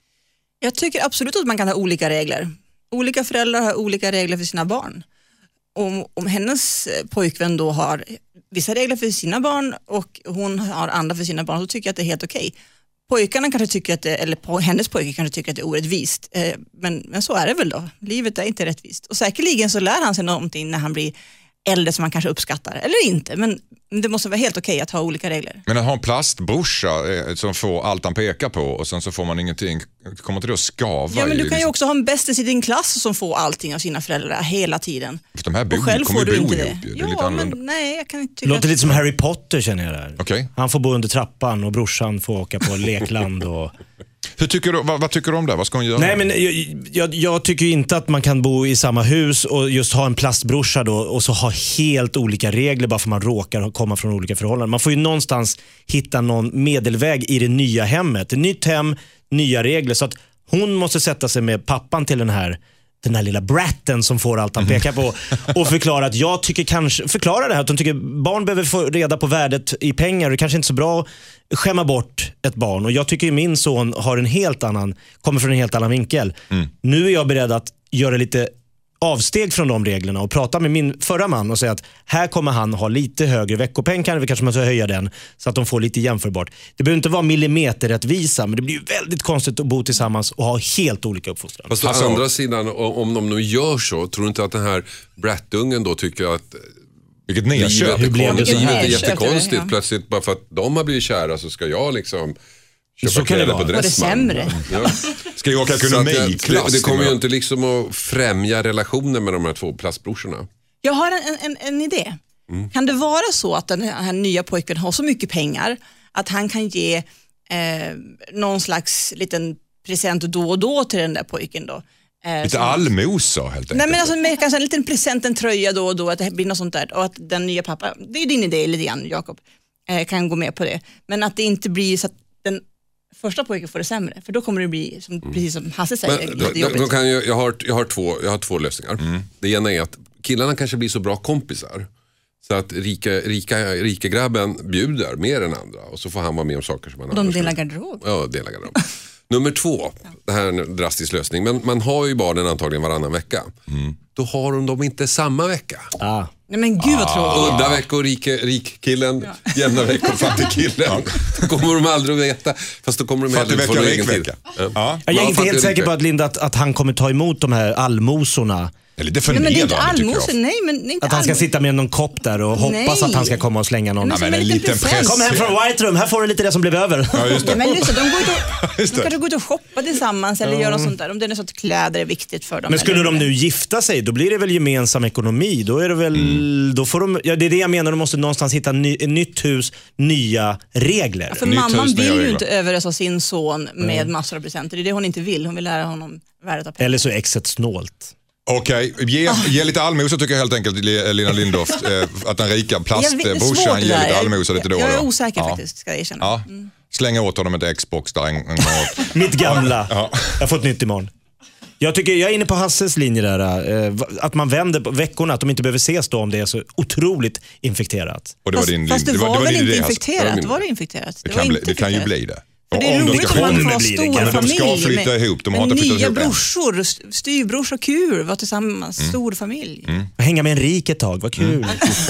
Jag tycker absolut att man kan ha olika regler. Olika föräldrar har olika regler för sina barn. Om, om hennes pojkvän då har vissa regler för sina barn och hon har andra för sina barn, så tycker jag att det är helt okej. Pojkarna kanske tycker att det, eller på, hennes pojke kanske tycker att det är orättvist. Eh, men, men så är det väl då. Livet är inte rättvist. Och säkerligen så lär han sig någonting när han blir äldre som man kanske uppskattar. Eller inte, men det måste vara helt okej att ha olika regler. Men att ha en plastbrorsa eh, som får allt han pekar på och sen så får man ingenting, kommer till det att skava? Ja, men du i, kan ju också ha en bästis i din klass som får allting av sina föräldrar hela tiden. För de här bo, och själv kommer får ju du bo inte ihop det. ju. Det är lite Ja, annorlunda. men nej, jag kan inte tycka Låter att... lite som Harry Potter, känner jag där. Okay. Han får bo under trappan och brorsan får åka på lekland och... Hur tycker du, vad, vad tycker du om det? Vad ska hon göra? Nej, men jag, jag, jag tycker ju inte att man kan bo i samma hus och just ha en plastbrorsa då och så ha helt olika regler bara för man råkar komma från olika förhållanden. Man får ju någonstans hitta någon medelväg i det nya hemmet. Ett nytt hem, nya regler. Så att hon måste sätta sig med pappan till den här den här lilla bratten som får allt han pekar på och förklara att jag tycker kanske, förklara det här att hon tycker barn behöver få reda på värdet i pengar och det kanske inte är så bra att skämma bort ett barn och jag tycker ju min son har en helt annan, kommer från en helt annan vinkel. Mm. Nu är jag beredd att göra lite avsteg från de reglerna och prata med min förra man och säga att här kommer han ha lite högre veckopeng, kan vi kanske måste höja den så att de får lite jämförbart. Det behöver inte vara millimeterrättvisa, men det blir ju väldigt konstigt att bo tillsammans och ha helt olika uppfostran. Fast å alltså, andra sidan, om de nu gör så, tror du inte att den här brattungen då tycker att vilket nedköp, hur blev det så här? Det är det, jättekonstigt, ja. Plötsligt bara för att de har blivit kära så ska jag liksom köpa så kan det kläder vara. på Var det Dressman. sämre? Ja. Ska jag åka Så att ekonomiklass? det, det kommer ju inte liksom att främja relationen med de här två plastbrorsorna. Jag har en, en, en idé. Mm. Kan det vara så att den här nya pojken har så mycket pengar att han kan ge eh, någon slags liten present då och då till den där pojken då? Eh, Lite som, allmosor helt enkelt. Nej, men alltså med kanske en liten present, en tröja då och då, att det blir något sånt där. Och att den nya pappa, det är din idé lite grann, Jakob, eh, kan gå med på det. Men att det inte blir så att den första pojken får det sämre, för då kommer det bli som, mm. precis som Hasse säger, men, lite jobbigt. Då kan jag, jag, har, jag, har två, jag har två lösningar. Mm. Det ena är att killarna kanske blir så bra kompisar så att rika, rika, rika grabben bjuder mer än andra och så får han vara med om saker som man... Och de delar garderob. Ja, delar garderob. Nummer två, det här är en drastisk lösning, men man har ju barnen antagligen varannan vecka. Mm. Då har de dem inte samma vecka. Ah. Nej, men gud vad tråkigt. Udda veckor, rike, rik killen, ja. Jämna veckor, fattig killen. Då kommer de aldrig att veta. Fast då kommer de fattig vecka, rik vecka. Ja. Ja. Jag är inte helt säker på att Linda att, att han kommer ta emot de här allmosorna. Det är lite nej, men det är inte allmosor, nej, men det är inte att han ska allmos. sitta med någon kopp där och hoppas nej. att han ska komma och slänga någon. Men, men en liten press. Kom hem från White Room, här får du lite det som blev över. Ja, just det. Ja, men just det, de går ut och, de kanske går ut och shoppa tillsammans eller mm. gör något sånt där. Om det är så att kläder är viktigt för dem. Men skulle de nu gifta sig, då blir det väl gemensam ekonomi. Då är det väl, mm. då får de, ja, det är det jag menar, de måste någonstans hitta ny, ett nytt hus, nya regler. Ja, för nytt mamman hus, vill ju regler. inte överösa sin son med mm. massor av presenter. Det är det hon inte vill, hon vill lära honom värdet av pengar. Eller så är exet snålt. Okej, okay. ge, ge lite allmosor tycker jag helt enkelt, Lina Lindorff, eh, att den rika plastbrorsan ger lite allmosor lite då och då. Jag är osäker ja. faktiskt, ska jag erkänna. Ja. Mm. Slänga åt honom ett Xbox där en, en mitt gamla. Ja. Jag får ett nytt imorgon. Jag tycker, jag är inne på Hasses linje där, eh, att man vänder på veckorna, att de inte behöver ses då om det är så otroligt infekterat. Och det var fast, din, fast det, det var, var, det var väl din inte idé, infekterat? det var det infekterat? Det, det, kan, var bli, inte det kan ju bli det. För det är om roligt de ska, om man får bli det. stor men familj. de ska flytta med, ihop, de har med inte flyttat nya ihop brorsor, styvbrors och kul, var tillsammans, mm. stor familj. Mm. Hänga med en rik ett tag, vad kul.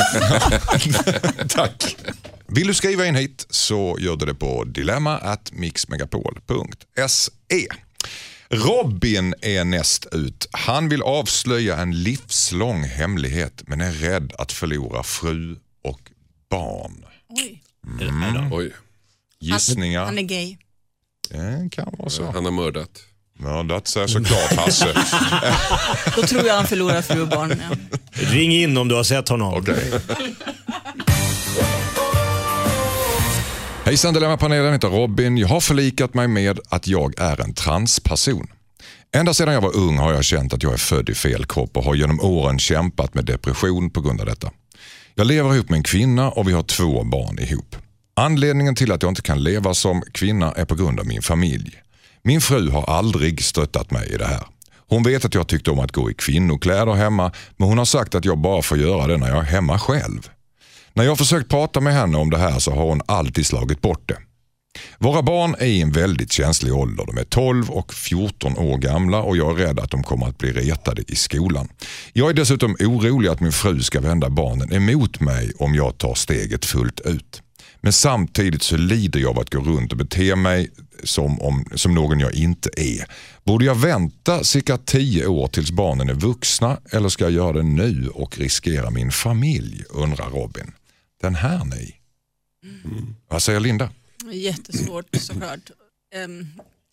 Mm. Tack. Vill du skriva in hit så gör du det på dilemma at mixmegapol punkt se. Robin är näst ut. Han vill avslöja en livslång hemlighet men är rädd att förlora fru och barn. Oj. Mm. Oj. Gissningar. Han är gay. Det kan vara så. Han har mördat. Ja, det säger såklart Hasse. Då tror jag han förlorar fru och barn. Ja. Ring in om du har sett honom. Okej. Hejsan Dilemma-panelen, heter Robin. Jag har förlikat mig med att jag är en transperson. Ända sedan jag var ung har jag känt att jag är född i fel kropp och har genom åren kämpat med depression på grund av detta. Jag lever ihop med en kvinna och vi har två barn ihop. Anledningen till att jag inte kan leva som kvinna är på grund av min familj. Min fru har aldrig stöttat mig i det här. Hon vet att jag tyckte om att gå i kvinnokläder hemma, men hon har sagt att jag bara får göra det när jag är hemma själv. När jag har försökt prata med henne om det här så har hon alltid slagit bort det. Våra barn är i en väldigt känslig ålder. De är tolv och fjorton år gamla och jag är rädd att de kommer att bli retade i skolan. Jag är dessutom orolig att min fru ska vända barnen emot mig om jag tar steget fullt ut. Men samtidigt så lider jag av att gå runt och bete mig som, om, som någon jag inte är. Borde jag vänta cirka tio år tills barnen är vuxna eller ska jag göra det nu och riskera min familj, undrar Robin. Den här ni. Mm. Vad säger Linda? Jättesvårt såklart. Um,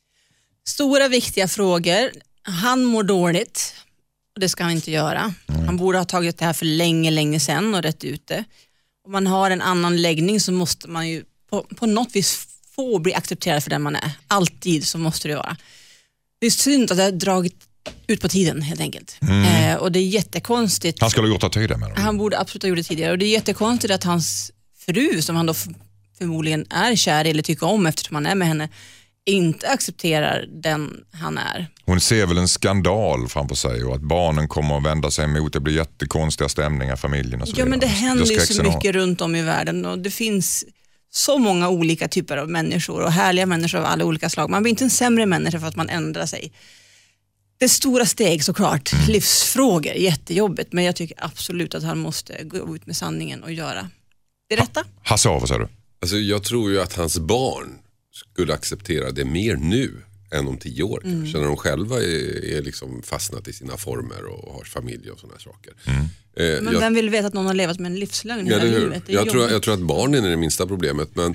stora viktiga frågor. Han mår dåligt och det ska han inte göra. Mm. Han borde ha tagit det här för länge, länge sedan och rätt ut det. Om man har en annan läggning så måste man ju på, på något vis få bli accepterad för den man är. Alltid så måste det vara. Det är synd att det har dragit ut på tiden helt enkelt. Mm. Eh, och det är jättekonstigt. Han skulle ha gjort det tidigare med det. Han borde absolut ha gjort det tidigare. Och det är jättekonstigt att hans fru, som han då förmodligen är kär eller tycker om eftersom han är med henne, inte accepterar den han är. Hon ser väl en skandal framför sig och att barnen kommer att vända sig emot. Det blir jättekonstiga stämningar i familjen och så Ja, vidare. men det händer ju så mycket har... runt om i världen och det finns så många olika typer av människor och härliga människor av alla olika slag. Man blir inte en sämre människa för att man ändrar sig. Det är stora steg såklart, mm. livsfrågor, jättejobbigt, men jag tycker absolut att han måste gå ut med sanningen och göra det rätta. Ha, Hasse, vad säger du? Alltså, jag tror ju att hans barn skulle acceptera det mer nu än om tio år. Mm. Kanske när de själva är, är liksom fastnat i sina former och har familj och sådana saker. Mm. Eh, men jag, vem vill veta att någon har levat med en livslögn ja, hela livet? Jag tror, jag tror att barnen är det minsta problemet, men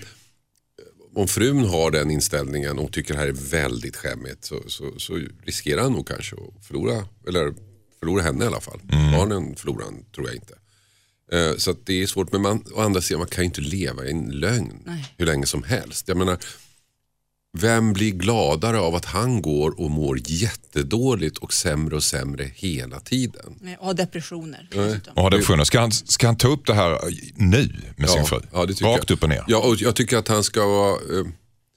om frun har den inställningen och tycker det här är väldigt skämmigt så, så, så riskerar han nog kanske att förlora, eller förlora henne i alla fall. Mm. Barnen förlorar han, tror jag inte. Uh, så att det är svårt, men man, å andra sidan, man kan ju inte leva i en lögn Nej. hur länge som helst. Jag menar, vem blir gladare av att han går och mår jättedåligt och sämre och sämre hela tiden? Nej, och depressioner. Nej. Och depressioner. Ska han, ska han ta upp det här nu med ja, sin fru? Ja, det Rakt jag. upp och ner. Ja, och jag tycker att han ska vara uh,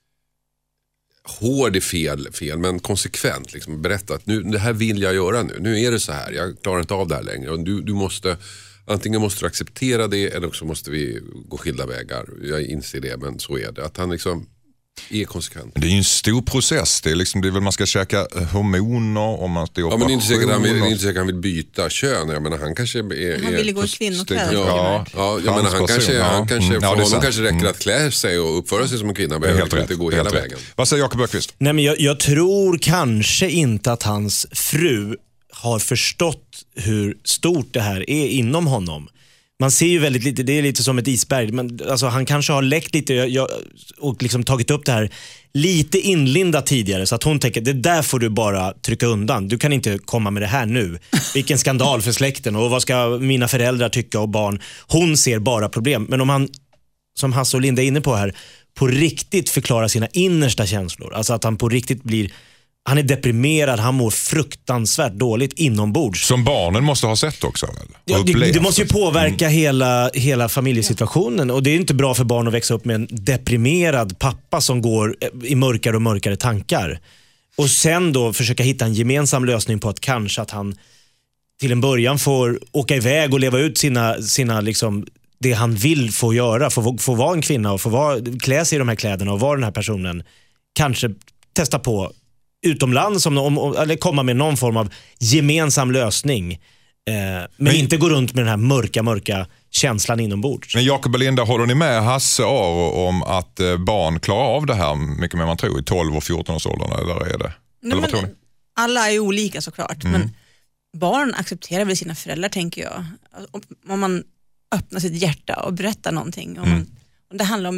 hård i fel, fel, men konsekvent. Liksom, berätta att nu, det här vill jag göra nu. Nu är det så här, jag klarar inte av det här längre. Och du, du måste... Antingen måste du acceptera det eller också måste vi gå skilda vägar. Jag inser det, men så är det. Att han liksom är konsekvent. Det är ju en stor process. Det är, liksom, det är väl man ska käka hormoner och man ska ja, men det är inte säkert att han vill, det är inte säkert han vill byta kön. Jag menar, han kanske är... Han vill gå i kvinnokläder. Ja, ja, jag menar, han kanske, ja. han kanske mm. för ja, honom kanske räcker att klä sig och uppföra sig som en kvinna. Men helt inte gå hela vägen. Rätt. Vad säger Jakob Böckvist? Nej, men jag, jag tror kanske inte att hans fru har förstått hur stort det här är inom honom. Man ser ju väldigt lite, det är lite som ett isberg, men alltså, han kanske har läckt lite jag, och liksom tagit upp det här lite inlindat tidigare, så att hon tänker, det där får du bara trycka undan, du kan inte komma med det här nu, vilken skandal för släkten och vad ska mina föräldrar tycka och barn. Hon ser bara problem, men om han, som Hasse och Linda är inne på här, på riktigt förklara sina innersta känslor, alltså att han på riktigt blir, han är deprimerad, han mår fruktansvärt dåligt inombords. Som barnen måste ha sett också, väl? Ja, det, det måste ju påverka mm. hela, hela familjesituationen. Och det är inte bra för barn att växa upp med en deprimerad pappa som går i mörkare och mörkare tankar. Och sen då försöka hitta en gemensam lösning på att kanske att han till en början får åka iväg och leva ut sina, sina liksom, det han vill få göra. Få, få vara en kvinna och få vara, klä sig i de här kläderna och vara den här personen. Kanske testa på utomlands om, om, eller komma med någon form av gemensam lösning. Eh, men, men inte gå runt med den här mörka, mörka känslan inombords. Men Jakob och Linda, håller ni med Hasse Aro om att eh, barn klarar av det här mycket mer man tror i tolv och fjorton års åldern, eller är det? Nej, eller vad tror ni? Alla är olika såklart, mm. men barn accepterar väl sina föräldrar, tänker jag. Om man öppnar sitt hjärta och berättar någonting. Om, mm. om det handlar om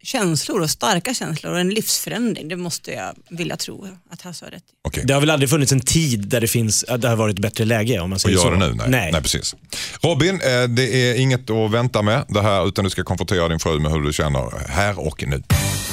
känslor och starka känslor och en livsförändring. Det måste jag vilja tro att Hasse har rätt i. Okay. Det har väl aldrig funnits en tid där det finns, det har varit ett bättre läge om man säger och så. gör det nu? Nej. Nej. Nej, precis. Robin, eh, det är inget att vänta med det här utan du ska konfrontera din fru med hur du känner här och nu.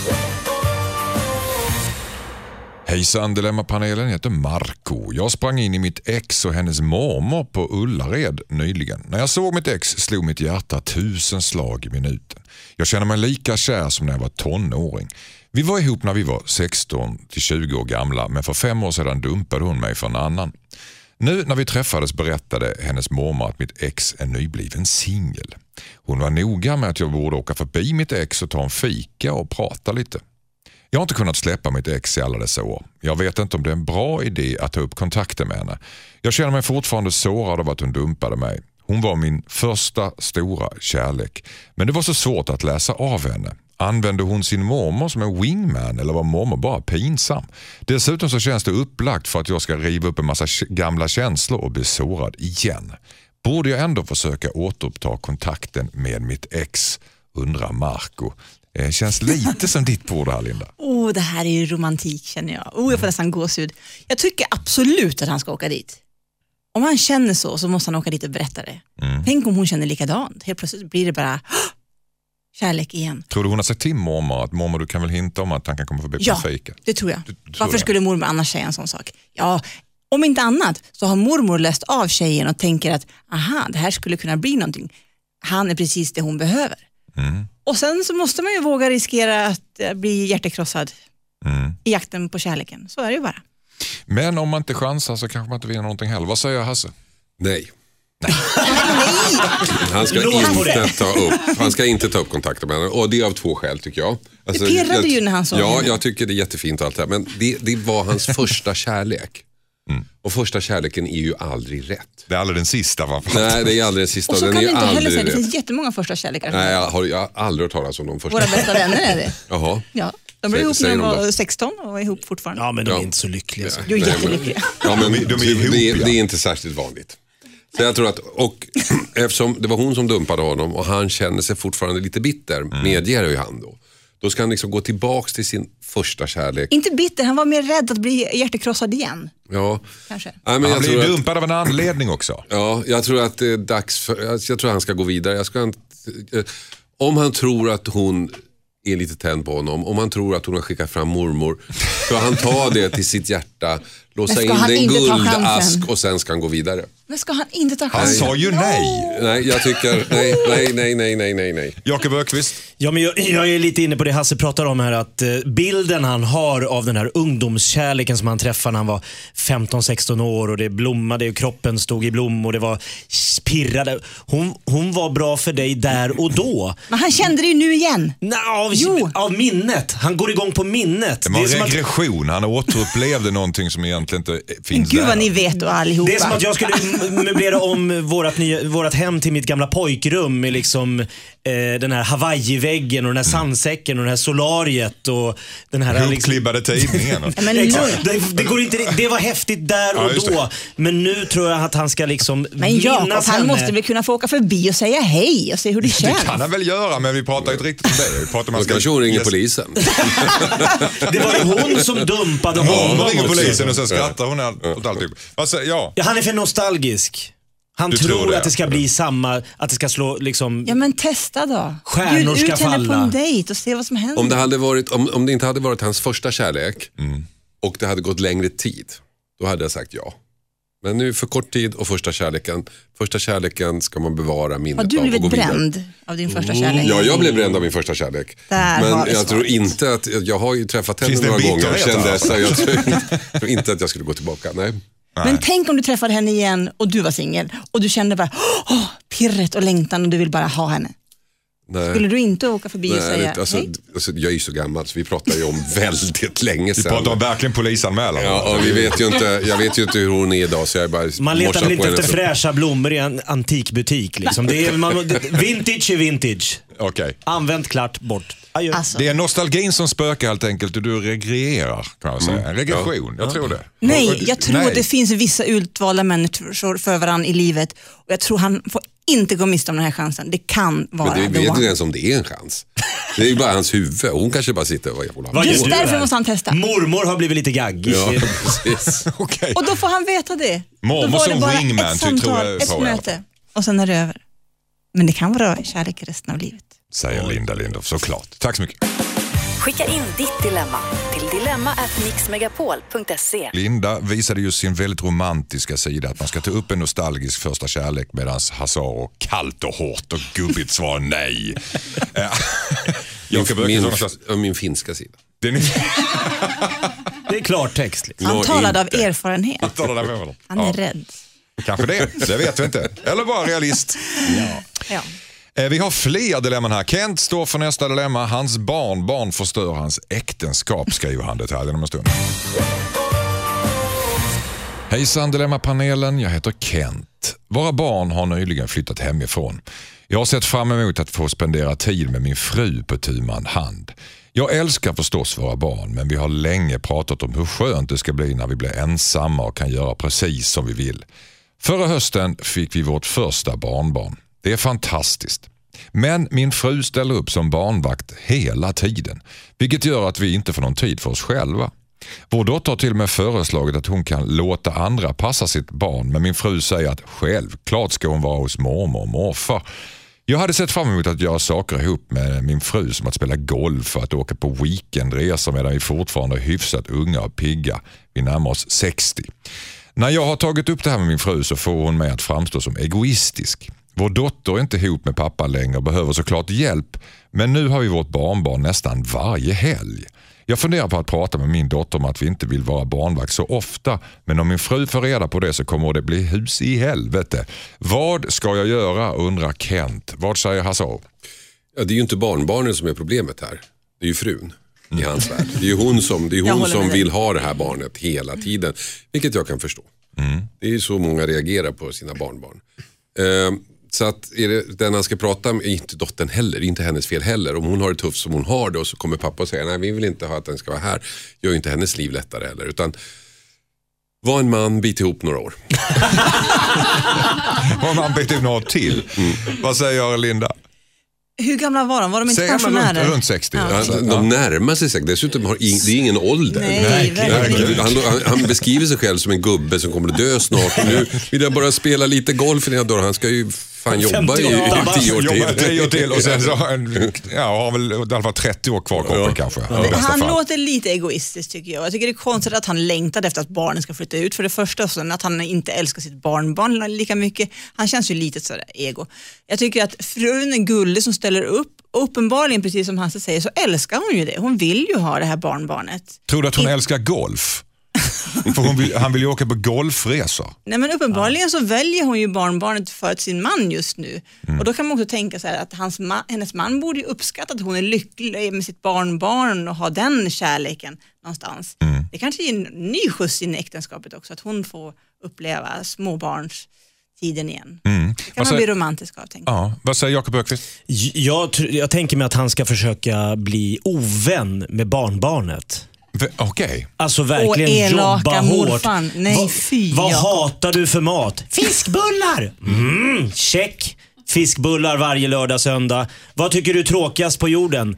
Hejsan Dilemma-panelen, jag heter Marco. Jag sprang in i mitt ex och hennes mormor på Ullared nyligen. När jag såg mitt ex slog mitt hjärta tusen slag i minuten. Jag känner mig lika kär som när jag var tonåring. Vi var ihop när vi var sexton till tjugo år gamla, men för fem år sedan dumpade hon mig för en annan. Nu när vi träffades berättade hennes mormor att mitt ex är nybliven singel. Hon var noga med att jag borde åka förbi mitt ex och ta en fika och prata lite. Jag har inte kunnat släppa mitt ex i alla dessa år. Jag vet inte om det är en bra idé att ta upp kontakter med henne. Jag känner mig fortfarande sårad av att hon dumpade mig. Hon var min första stora kärlek. Men det var så svårt att läsa av henne. Använde hon sin mormor som en wingman eller var mormor bara pinsam? Dessutom så känns det upplagt för att jag ska riva upp en massa gamla känslor och bli sårad igen. Borde jag ändå försöka återuppta kontakten med mitt ex? Undrar Marco. Det känns lite som ditt på det här, Linda. Oh, det här är ju romantik känner jag. Oh, jag får nästan gåshud. Jag tycker absolut att han ska åka dit. Om han känner så så måste han åka dit och berätta det. Mm. Tänk om hon känner likadant. Helt plötsligt blir det bara kärlek igen. Tror du hon har sagt till mormor att mormor du kan väl hinta om att han kan komma förbi ja, på fika? Ja, det tror jag. Du, tror Varför det? skulle mormor annars säga en sån sak? Ja, om inte annat så har mormor läst av tjejen och tänker att aha, det här skulle kunna bli någonting. Han är precis det hon behöver. Mm. Och sen så måste man ju våga riskera att bli hjärtekrossad mm. i jakten på kärleken. Så är det ju bara. Men om man inte chansar så kanske man inte vinner någonting heller. Vad säger Hasse? Nej. Nej. Han ska inte ta upp Han ska inte ta upp kontakter med henne. Och det är av två skäl tycker jag. Alltså, det pirrade jag, ju när han sa Ja, henne. jag tycker det är jättefint och allt det här. Men det, det var hans första kärlek. Mm. Och första kärleken är ju aldrig rätt. Det är aldrig den sista, va? Nej, det är aldrig den sista. Och så den kan är du inte heller säga, rätt. det finns jättemånga första kärlekar. Nej, jag har, jag har aldrig hört talas om de första. Våra bästa vänner är det. Jaha. Ja, de blev ihop när de var sexton och är ihop fortfarande. Ja, men de är ja. inte så lyckliga. Så. Jo, jättelyckliga. Ja, men de är, de är ihop, det, ja. det är inte särskilt vanligt. Så jag tror att, och eftersom det var hon som dumpade honom och han känner sig fortfarande lite bitter, mm. medger ju han då. Då ska han liksom gå tillbaks till sin första kärlek. Inte bitter, han var mer rädd att bli hjärtekrossad igen. Ja. Kanske. Nej, men han jag blir tror ju att, dumpad av en anledning också. Ja, jag tror att det är dags för, jag, jag tror att han ska gå vidare. Jag ska inte, om han tror att hon är lite tänd på honom, om han tror att hon har skickat fram mormor, så han tar det till sitt hjärta, låsa in det i en guldask och sen ska han gå vidare. Men ska han inte ta chansen? Han sa ju nej. Nej, jag tycker nej, nej, nej, nej, nej, nej, nej. Jakob Öqvist. Ja, men jag, jag är lite inne på det Hasse pratar om här, att eh, bilden han har av den här ungdomskärleken som han träffade när han var femton sexton år och det blommade och kroppen stod i blom och det var pirrade. Hon, hon var bra för dig där och då. Men han kände det ju nu igen. Nej, av, av minnet. Han går igång på minnet. Det var det är en regression. Att... Han återupplevde någonting som egentligen inte finns. Gud där. vad ni vet och allihopa. Det är som att jag skulle möblera om vårat, nya, vårat hem till mitt gamla pojkrum med liksom, eh, den här Hawaii-väggen och den här sandsäcken och den här solariet och den här hopklibbade liksom... tidningen. Men det, det, går inte, det var häftigt där och ja, då, men nu tror jag att han ska liksom men Jakob, minnas han henne. Måste väl kunna få åka förbi och säga hej och se hur det känns. Det kan han väl göra, men vi pratar inte riktigt om det. Vi pratar om man kanske hon ringer yes. polisen. Det var ju hon som dumpade honom. Ja, hon ringer också. polisen och sen skrattar hon åt alltihop. Alltså, ja. Ja, han är för nostalgisk. Han Du tror, tror det, att det ska ja. bli samma, att det ska slå liksom... Ja, men testa då. Stjärnor ska Bjud ut henne falla. på en dejt och se vad som händer. Om det, hade varit, om, om det inte hade varit hans första kärlek mm. och det hade gått längre tid, då hade jag sagt ja. Men nu för kort tid och första kärleken. Första kärleken ska man bevara minnet av. Har du och blivit gå vidare. bränd av din första kärlek? Ja, jag blev bränd av min första kärlek. Där men var jag svart. tror inte att, jag har ju träffat henne Finns det några en gånger och bitterhet kände här? så jag tror inte, tror inte att jag skulle gå tillbaka. Nej. Men tänk om du träffade henne igen och du var singel och du kände bara åh, pirret och längtan och du vill bara ha henne. Nej. Skulle du inte åka förbi Nej, och säga alltså, hej? alltså, jag är ju så gammal så vi pratar ju om väldigt länge sedan. Vi pratar om verkligen polisanmälan. Ja, och vi vet ju inte, jag vet ju inte hur hon är idag så jag bara man letar väl inte efter så... fräscha blommor i en antikbutik liksom. Det är, man, vintage är vintage. Okay. Använt klart, bort. Adjö. Alltså. Det är nostalgin som spökar helt enkelt och du regrerar kan jag säga. Mm. En regression, ja. jag tror det. Nej, jag tror Nej. att det finns vissa utvalda människor för varandra i livet och jag tror han får inte gå miste om den här chansen. Det kan vara Men det the vet one. ju ens om det är en chans. Det är ju bara hans huvud. Hon kanske bara sitter och... Vad gör Just du därför här? måste han testa. Mormor har blivit lite gaggig. Ja, precis. Okej. Och då får han veta det. Mormor Då var det som bara wingman, ett tror jag samtal, på i ett alla fall. möte. Och sen är det över. Men det kan vara kärlek resten av livet. Säger Linda Lindorff, såklart. Tack så mycket. Skicka in ditt dilemma till dilemma at mixmegapol punkt se. Linda visade ju sin väldigt romantiska sida, att man ska ta upp en nostalgisk första kärlek, medan Hazar kallt och hårt och gubbigt svarar nej. Min, min, min, min finska sida. Det är, Det är klartext. Liksom. Han Nå, talade av inte. erfarenhet. han Han är ja, rädd. kanske det, det vet vi inte. Eller bara realist. Ja. Eh, Vi har fler dilemman här. Kent står för nästa dilemma. Hans barn, barn förstör hans äktenskap, skriver han detaljen om en stund. Hejsan Dilemmapanelen, jag heter Kent. Våra barn har nyligen flyttat hemifrån. Jag har sett fram emot att få spendera tid med min fru på tu man hand. Jag älskar förstås våra barn, men vi har länge pratat om hur skönt det ska bli när vi blir ensamma och kan göra precis som vi vill. Förra hösten fick vi vårt första barnbarn. Det är fantastiskt. Men min fru ställer upp som barnvakt hela tiden, vilket gör att vi inte får någon tid för oss själva. Vår dotter har till och med föreslagit att hon kan låta andra passa sitt barn, men min fru säger att självklart ska hon vara hos mormor och morfar. Jag hade sett fram emot att göra saker ihop med min fru, som att spela golf och att åka på weekendresor medan vi fortfarande är hyfsat unga och pigga. Vi närmar oss sextio. När jag har tagit upp det här med min fru så får hon mig att framstå som egoistisk. Vår dotter är inte ihop med pappa längre och behöver såklart hjälp, men nu har vi vårt barnbarn nästan varje helg. Jag funderar på att prata med min dotter om att vi inte vill vara barnvakt så ofta, men om min fru får reda på det så kommer det bli hus i helvete. Vad ska jag göra, undrar Kent. Vad säger Hazar? Ja, det är ju inte barnbarnen som är problemet här. Det är ju frun i hans värld. Det är ju hon som, det är hon som vill ha det här barnet hela tiden, vilket jag kan förstå. Mm. Det är ju så många reagerar på sina barnbarn. Uh, Så att är det, den han ska prata med är inte dottern heller, inte hennes fel heller. Om hon har det tufft som hon har det och så kommer pappa och säger nej, vi vill inte ha att den ska vara här, gör ju inte hennes liv lättare heller. Utan var en man, bit ihop några år. Var en man, bit ihop några år till. Mm. Vad säger Linda? Hur gamla var de? Var de inte Säger pensionärer? Runt, runt sextio. Ja. Alltså. De, de närmar sig säkert. Dessutom har in, det är ingen ålder. Nej, verkligen. Han, han, han beskriver sig själv som en gubbe som kommer att dö snart. Och nu vill jag bara spela lite golf i den här dagen. Han ska ju fan jobba i, i tio år till. Jobba tio år till och sen så en, ja, har väl i alla fall trettio år kvar koppen, ja. Kanske. Ja. Han fall. låter lite egoistisk tycker jag. Jag tycker det är konstigt att han längtade efter att barnen ska flytta ut för det första och sen att han inte älskar sitt barnbarn lika mycket. Han känns ju lite sådär ego. Jag tycker att frun är gullig som ställer upp. Uppenbarligen, precis som han säger, så älskar hon ju det. Hon vill ju ha det här barnbarnet. Tror du att hon I... älskar golf? För hon vill, han vill ju åka på golfresor. Nej, men uppenbarligen så väljer hon ju barnbarnet för sin man just nu. Mm. Och då kan man också tänka så här att hans ma- hennes man borde ju uppskatta att hon är lycklig med sitt barnbarn och ha den kärleken någonstans. Mm. Det kanske är en ny skjuts in i äktenskapet också, att hon får uppleva småbarns tiden igen. Mm. Det kan man säger, bli romantisk av, tänker ja. Vad säger Jakob Öqvist? Jag, jag tänker mig att han ska försöka bli ovän med barnbarnet. Okej. Okay. Alltså verkligen jobba hårt. Nej, Va, fy, vad Jacob. hatar du för mat? Fiskbullar! Mm, check. Fiskbullar varje lördag, söndag. Vad tycker du är tråkigast på jorden?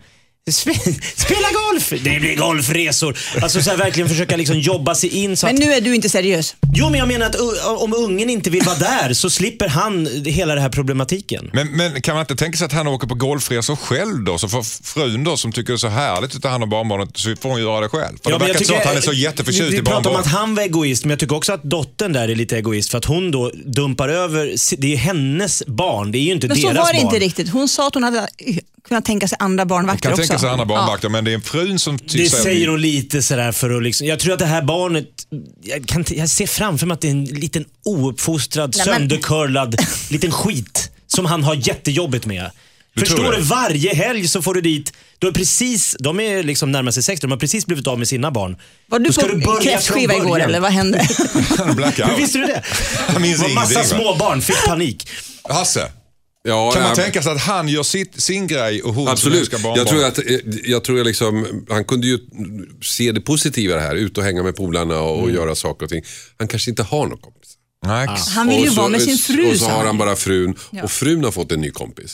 Spela golf! Det blir golfresor. Alltså så här, verkligen försöka liksom jobba sig in så att... Men nu är du inte seriös. Jo, men jag menar att om ungen inte vill vara där så slipper han hela den här problematiken. Men, men kan man inte tänka sig att han åker på golfresor själv då? Så får frun då som tycker det är så härligt att ta hand om barnbarnet så får hon göra det själv. För ja, det verkar så att han är så jätteförtjust i barnbarnet. Vi pratar om att han var egoist, men jag tycker också att dottern där är lite egoist för att hon då dumpar över, det är hennes barn, det är ju inte men deras barn. Men så var det barn. inte riktigt. Hon sa att hon hade kunnat tänka sig andra barnvakter kan också. Tänka sig andra barnvakter, ja. Men det är en frun som det säger hon lite sådär för att liksom, jag tror att det här barnet, jag, kan, jag ser framför mig att det är en liten ouppfostrad, nej, sönderkörlad men... liten skit som han har jättejobbigt med. Du Förstår du, varje helg så får du dit, då är precis, de är liksom närmare sig sextio, de har precis blivit av med sina barn. Var du på kräftskiva igår eller vad hände? Hur visste du det? Jag minns det var massa små barn, fick panik. Hasse? Ja, kan man äh, tänka sig att han gör sitt, sin grej och hon absolut. Ska barnbarn? Jag tror att jag tror jag liksom, han kunde ju se det positiva det här, ut och hänga med polarna och, och mm. göra saker och ting. Han kanske inte har någon kompis. Nej. Ah. Han vill ju så, vara med sin fru. Och så har han bara frun ja. Och frun har fått en ny kompis.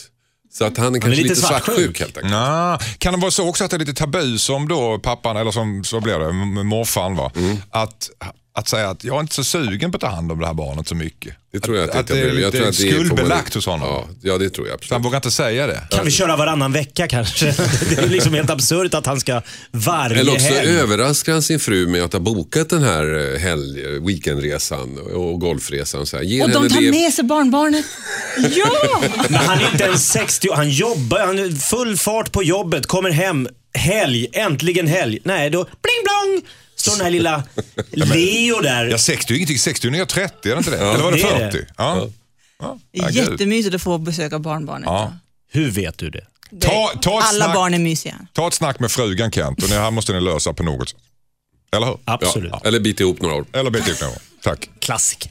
Så att han är kanske är lite lite svartsjuk svartsjuk. helt enkelt. Nah. Kan det vara så också att det är lite tabu som då pappan, eller som så blir det, morfan va? Mm. Att, att säga att jag är inte så sugen på att ta hand om det här barnet så mycket. Det tror jag att, att, att det är lite jag skuldbelagt hos honom. Ja, ja, det tror jag absolut. Så han vågar inte säga det. Kan vi köra varannan vecka kanske? Det är liksom helt absurt att han ska varje Eller också helg. överraskar han sin fru med att ha bokat den här helg, weekendresan och golfresan. Så här. Ge Och de henne tar det. med sig barnbarnet. Ja! Men han är inte ens sextio, han jobbar, han är full fart på jobbet, kommer hem, helg, äntligen helg. Nej, då bling blong står den här lilla Leo där. Ja, sextio är ingenting. sextio är trettio, är det inte det? Ja, eller var det det är fyrtio? det. Ja. Ja. Det är jättemysigt att få besöka barnbarnet. Ja. Hur vet du det? Det- Ta, ta, ett Alla snack, barn är mysiga. ta ett snack med frugan Kent och det här måste ni lösa på något sätt. Eller hur? Absolut. Ja, eller bita ihop några år. Eller bete ut någon. Tack. Klassiker.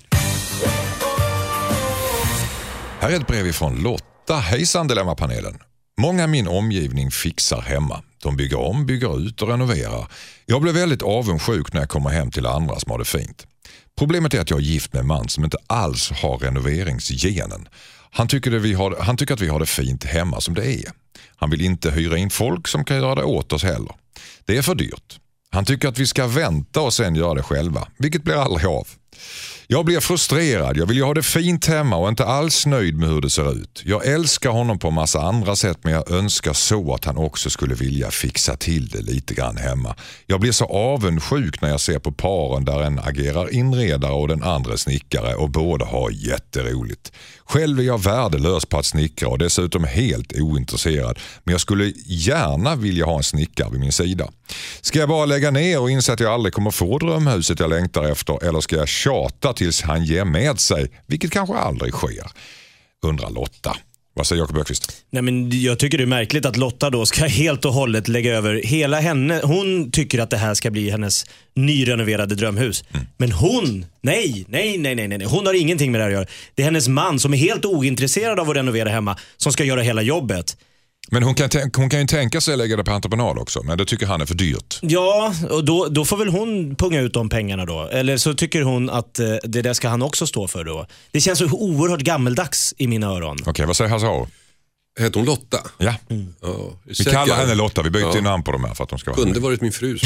Här är ett brev ifrån Lotta. Hejsan Dilemmapanelen. Många i min omgivning fixar hemma. De bygger om, bygger ut och renoverar. Jag blev väldigt avundsjuk när jag kommer hem till andra som har det fint. Problemet är att jag är gift med en man som inte alls har renoveringsgenen. Han tycker, det vi har, han tycker att vi har det fint hemma som det är. Han vill inte hyra in folk som kan göra det åt oss heller. Det är för dyrt. Han tycker att vi ska vänta och sen göra det själva, vilket blir aldrig av. Jag blir frustrerad, jag vill ju ha det fint hemma och inte alls nöjd med hur det ser ut. Jag älskar honom på massa andra sätt men jag önskar så att han också skulle vilja fixa till det lite grann hemma. Jag blir så avundsjuk när jag ser på paren där en agerar inredare och den andra snickare och båda har jätteroligt. Själv är jag värdelös på att snickra och dessutom helt ointresserad, men jag skulle gärna vilja ha en snickare vid min sida. Ska jag bara lägga ner och inse att jag aldrig kommer få drömhuset jag längtar efter, eller ska jag tjata tills han ger med sig, vilket kanske aldrig sker? Undrar Lotta. Vad säger Jakob Öqvist? Nej, men jag tycker det är märkligt att Lotta då ska helt och hållet lägga över hela henne. Hon tycker att det här ska bli hennes nyrenoverade drömhus. Mm. Men hon, nej, nej, nej, nej, nej. Hon har ingenting med det här att göra. Det är hennes man som är helt ointresserad av att renovera hemma som ska göra hela jobbet. Men hon kan, tänka, hon kan ju tänka sig att lägga det på entreprenad också, men det tycker han är för dyrt. Ja, och då, då får väl hon punga ut de pengarna då. Eller så tycker hon att eh, det där ska han också stå för då. Det känns så oerhört gammeldags i mina öron. Okej, okay, vad säger Hasse Aro? Heter hon Lotta? Ja. Mm. Ja, vi kallar henne Lotta, vi byter ja. namn på de här för att de ska vara kunde varit min fru.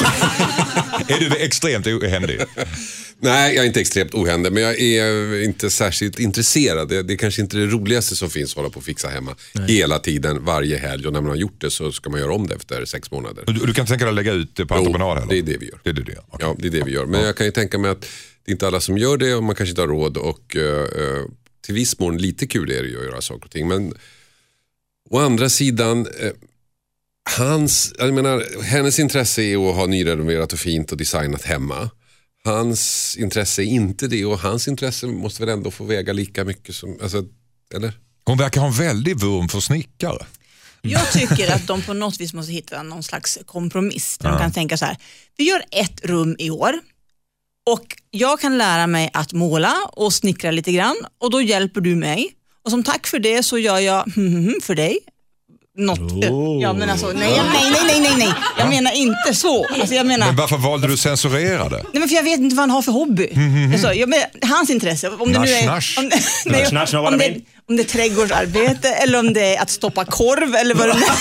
Är du extremt ohändig? Nej, jag är inte extremt ohändig, men jag är inte särskilt intresserad. Det, det är kanske inte det roligaste som finns att hålla på att fixa hemma. Nej. Hela tiden, varje helg, och när man har gjort det så ska man göra om det efter sex månader. Du, du kan tänka dig att lägga ut det på entreprenad heller? Det är det vi gör. Det är det, det. Okay. Ja, det är det vi gör. Men jag kan ju tänka mig att det är inte alla som gör det och man kanske inte har råd, och uh, till viss mån lite kul är det ju att göra saker och ting. Men å andra sidan, uh, hans, jag menar, hennes intresse är att ha nyrenoverat och fint och designat hemma. Hans intresse är inte det, och hans intresse måste väl ändå få väga lika mycket som, alltså, eller? Hon verkar ha en väldig vurm för snickare. Jag tycker att de på något vis måste hitta någon slags kompromiss. Där ja. De kan tänka så här, vi gör ett rum i år och jag kan lära mig att måla och snickra lite grann, och då hjälper du mig. Och som tack för det så gör jag för dig. Något. Oh. Ja, men alltså, nej, nej, nej, nej, nej, nej. Jag menar inte så. Alltså, jag menar, men varför valde du censurera det? Nej, men för jag vet inte vad han har för hobby. Mm-hmm. Alltså, jag menar, hans intresse. Om det nu är, om, nej, nash, nash, om, det, om det är trädgårdsarbete eller om det är att stoppa korv eller vad det är.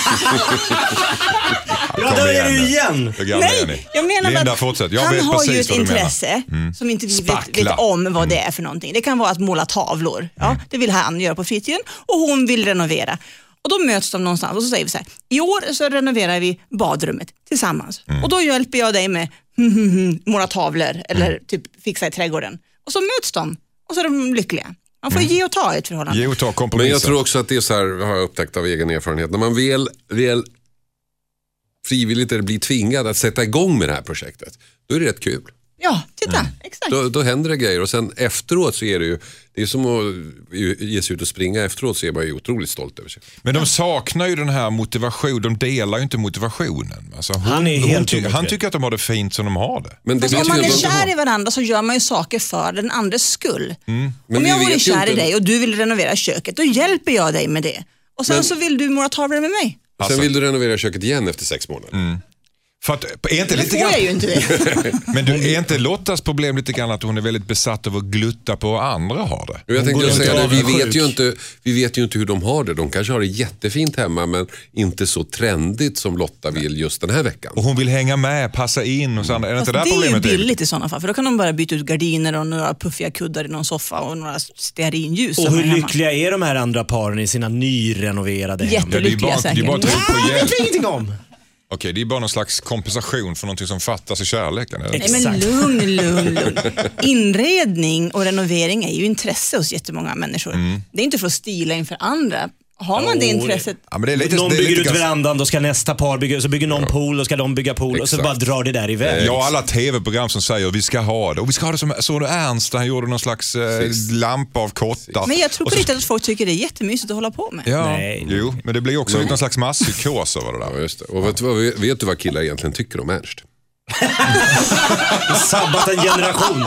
Ja, då är du igen. Nej, jag menar Linda, att fortsätt. Jag han vet har ju ett vad intresse mm. som inte vi vet, vet om vad det är för någonting. Det kan vara att måla tavlor. Ja, mm. Det vill han göra på fritiden, och hon vill renovera. Och då möts de någonstans och så säger vi så här: i år så renoverar vi badrummet tillsammans. Mm. Och då hjälper jag dig med måla tavlor eller mm. typ fixa i trädgården. Och så möts de och så är de lyckliga. Man får mm. ge och ta ett förhållande. Ge och ta kompromisser. Men jag tror också att det är så här, har jag upptäckt av egen erfarenhet. När man väl, väl frivilligt eller blir tvingad att sätta igång med det här projektet, då är det rätt kul. Ja, titta, mm. exakt. Då, då händer det grejer, och sen efteråt så är det ju, det är som att ge sig ut och springa efteråt, så är man ju otroligt stolt över sig. Men de saknar ju den här motivationen, de delar ju inte motivationen. Alltså, hon, han, är helt ty- han tycker att de har det fint som de har det. Men det alltså, om man är kär i varandra så gör man ju saker för den andres skull. Mm. Om jag vore kär i dig och du vill renovera köket, då hjälper jag dig med det. Och sen men, så vill du måla tavlor med mig. Sen alltså. vill du renovera köket igen efter sex månader. Mm. För att, är inte Det lite får grann, jag ju inte det. men du, är inte Lottas problem lite grann att hon är väldigt besatt av att glutta på vad andra har det? Jag tänkte går säga inte det, vi avundsjuk. vet, ju inte, vi vet ju inte hur de har det. De kanske har det jättefint hemma men inte så trendigt som Lotta vill just den här veckan. Och hon vill hänga med, passa in och sånt. Är det inte Fast där det är ju problemet? billigt i sådana fall, för då kan de bara byta ut gardiner och några puffiga kuddar i någon soffa och några stearinljus. Och som hur är hemma. lyckliga är de här andra paren i sina nyrenoverade hem? Ja, det är Jättelyckliga bara, det är säkert. bara att ta upp på Det hjälp. vet jag ingenting om. Okej, det är bara någon slags kompensation för någonting som fattas i kärleken. Eller? Nej men Exakt. lugn, lugn, lugn. Inredning och renovering är ju intresse hos jättemånga människor. Mm. Det är inte för att stila inför andra. Har man det Jo, intresset, Ja, men det är lite, Någon det är bygger lite ut ganska- verandan, då ska nästa par bygga, så bygger någon pool, då ska de bygga pool och så Exakt. bara drar det där iväg. Ja, alla tv-program som säger vi ska ha det. Och vi ska ha det som så du Ernst, han gjorde någon slags eh, lampa av kottar. men jag tror Och på så- riktigt att folk tycker det är jättemysigt att hålla på med. Ja, Nej. jo, men det blir också någon slags masspsykos över det Ja, där. just det. Och vet, du vad, vet du vad killar egentligen tycker om Ernst? Sabbat en generation.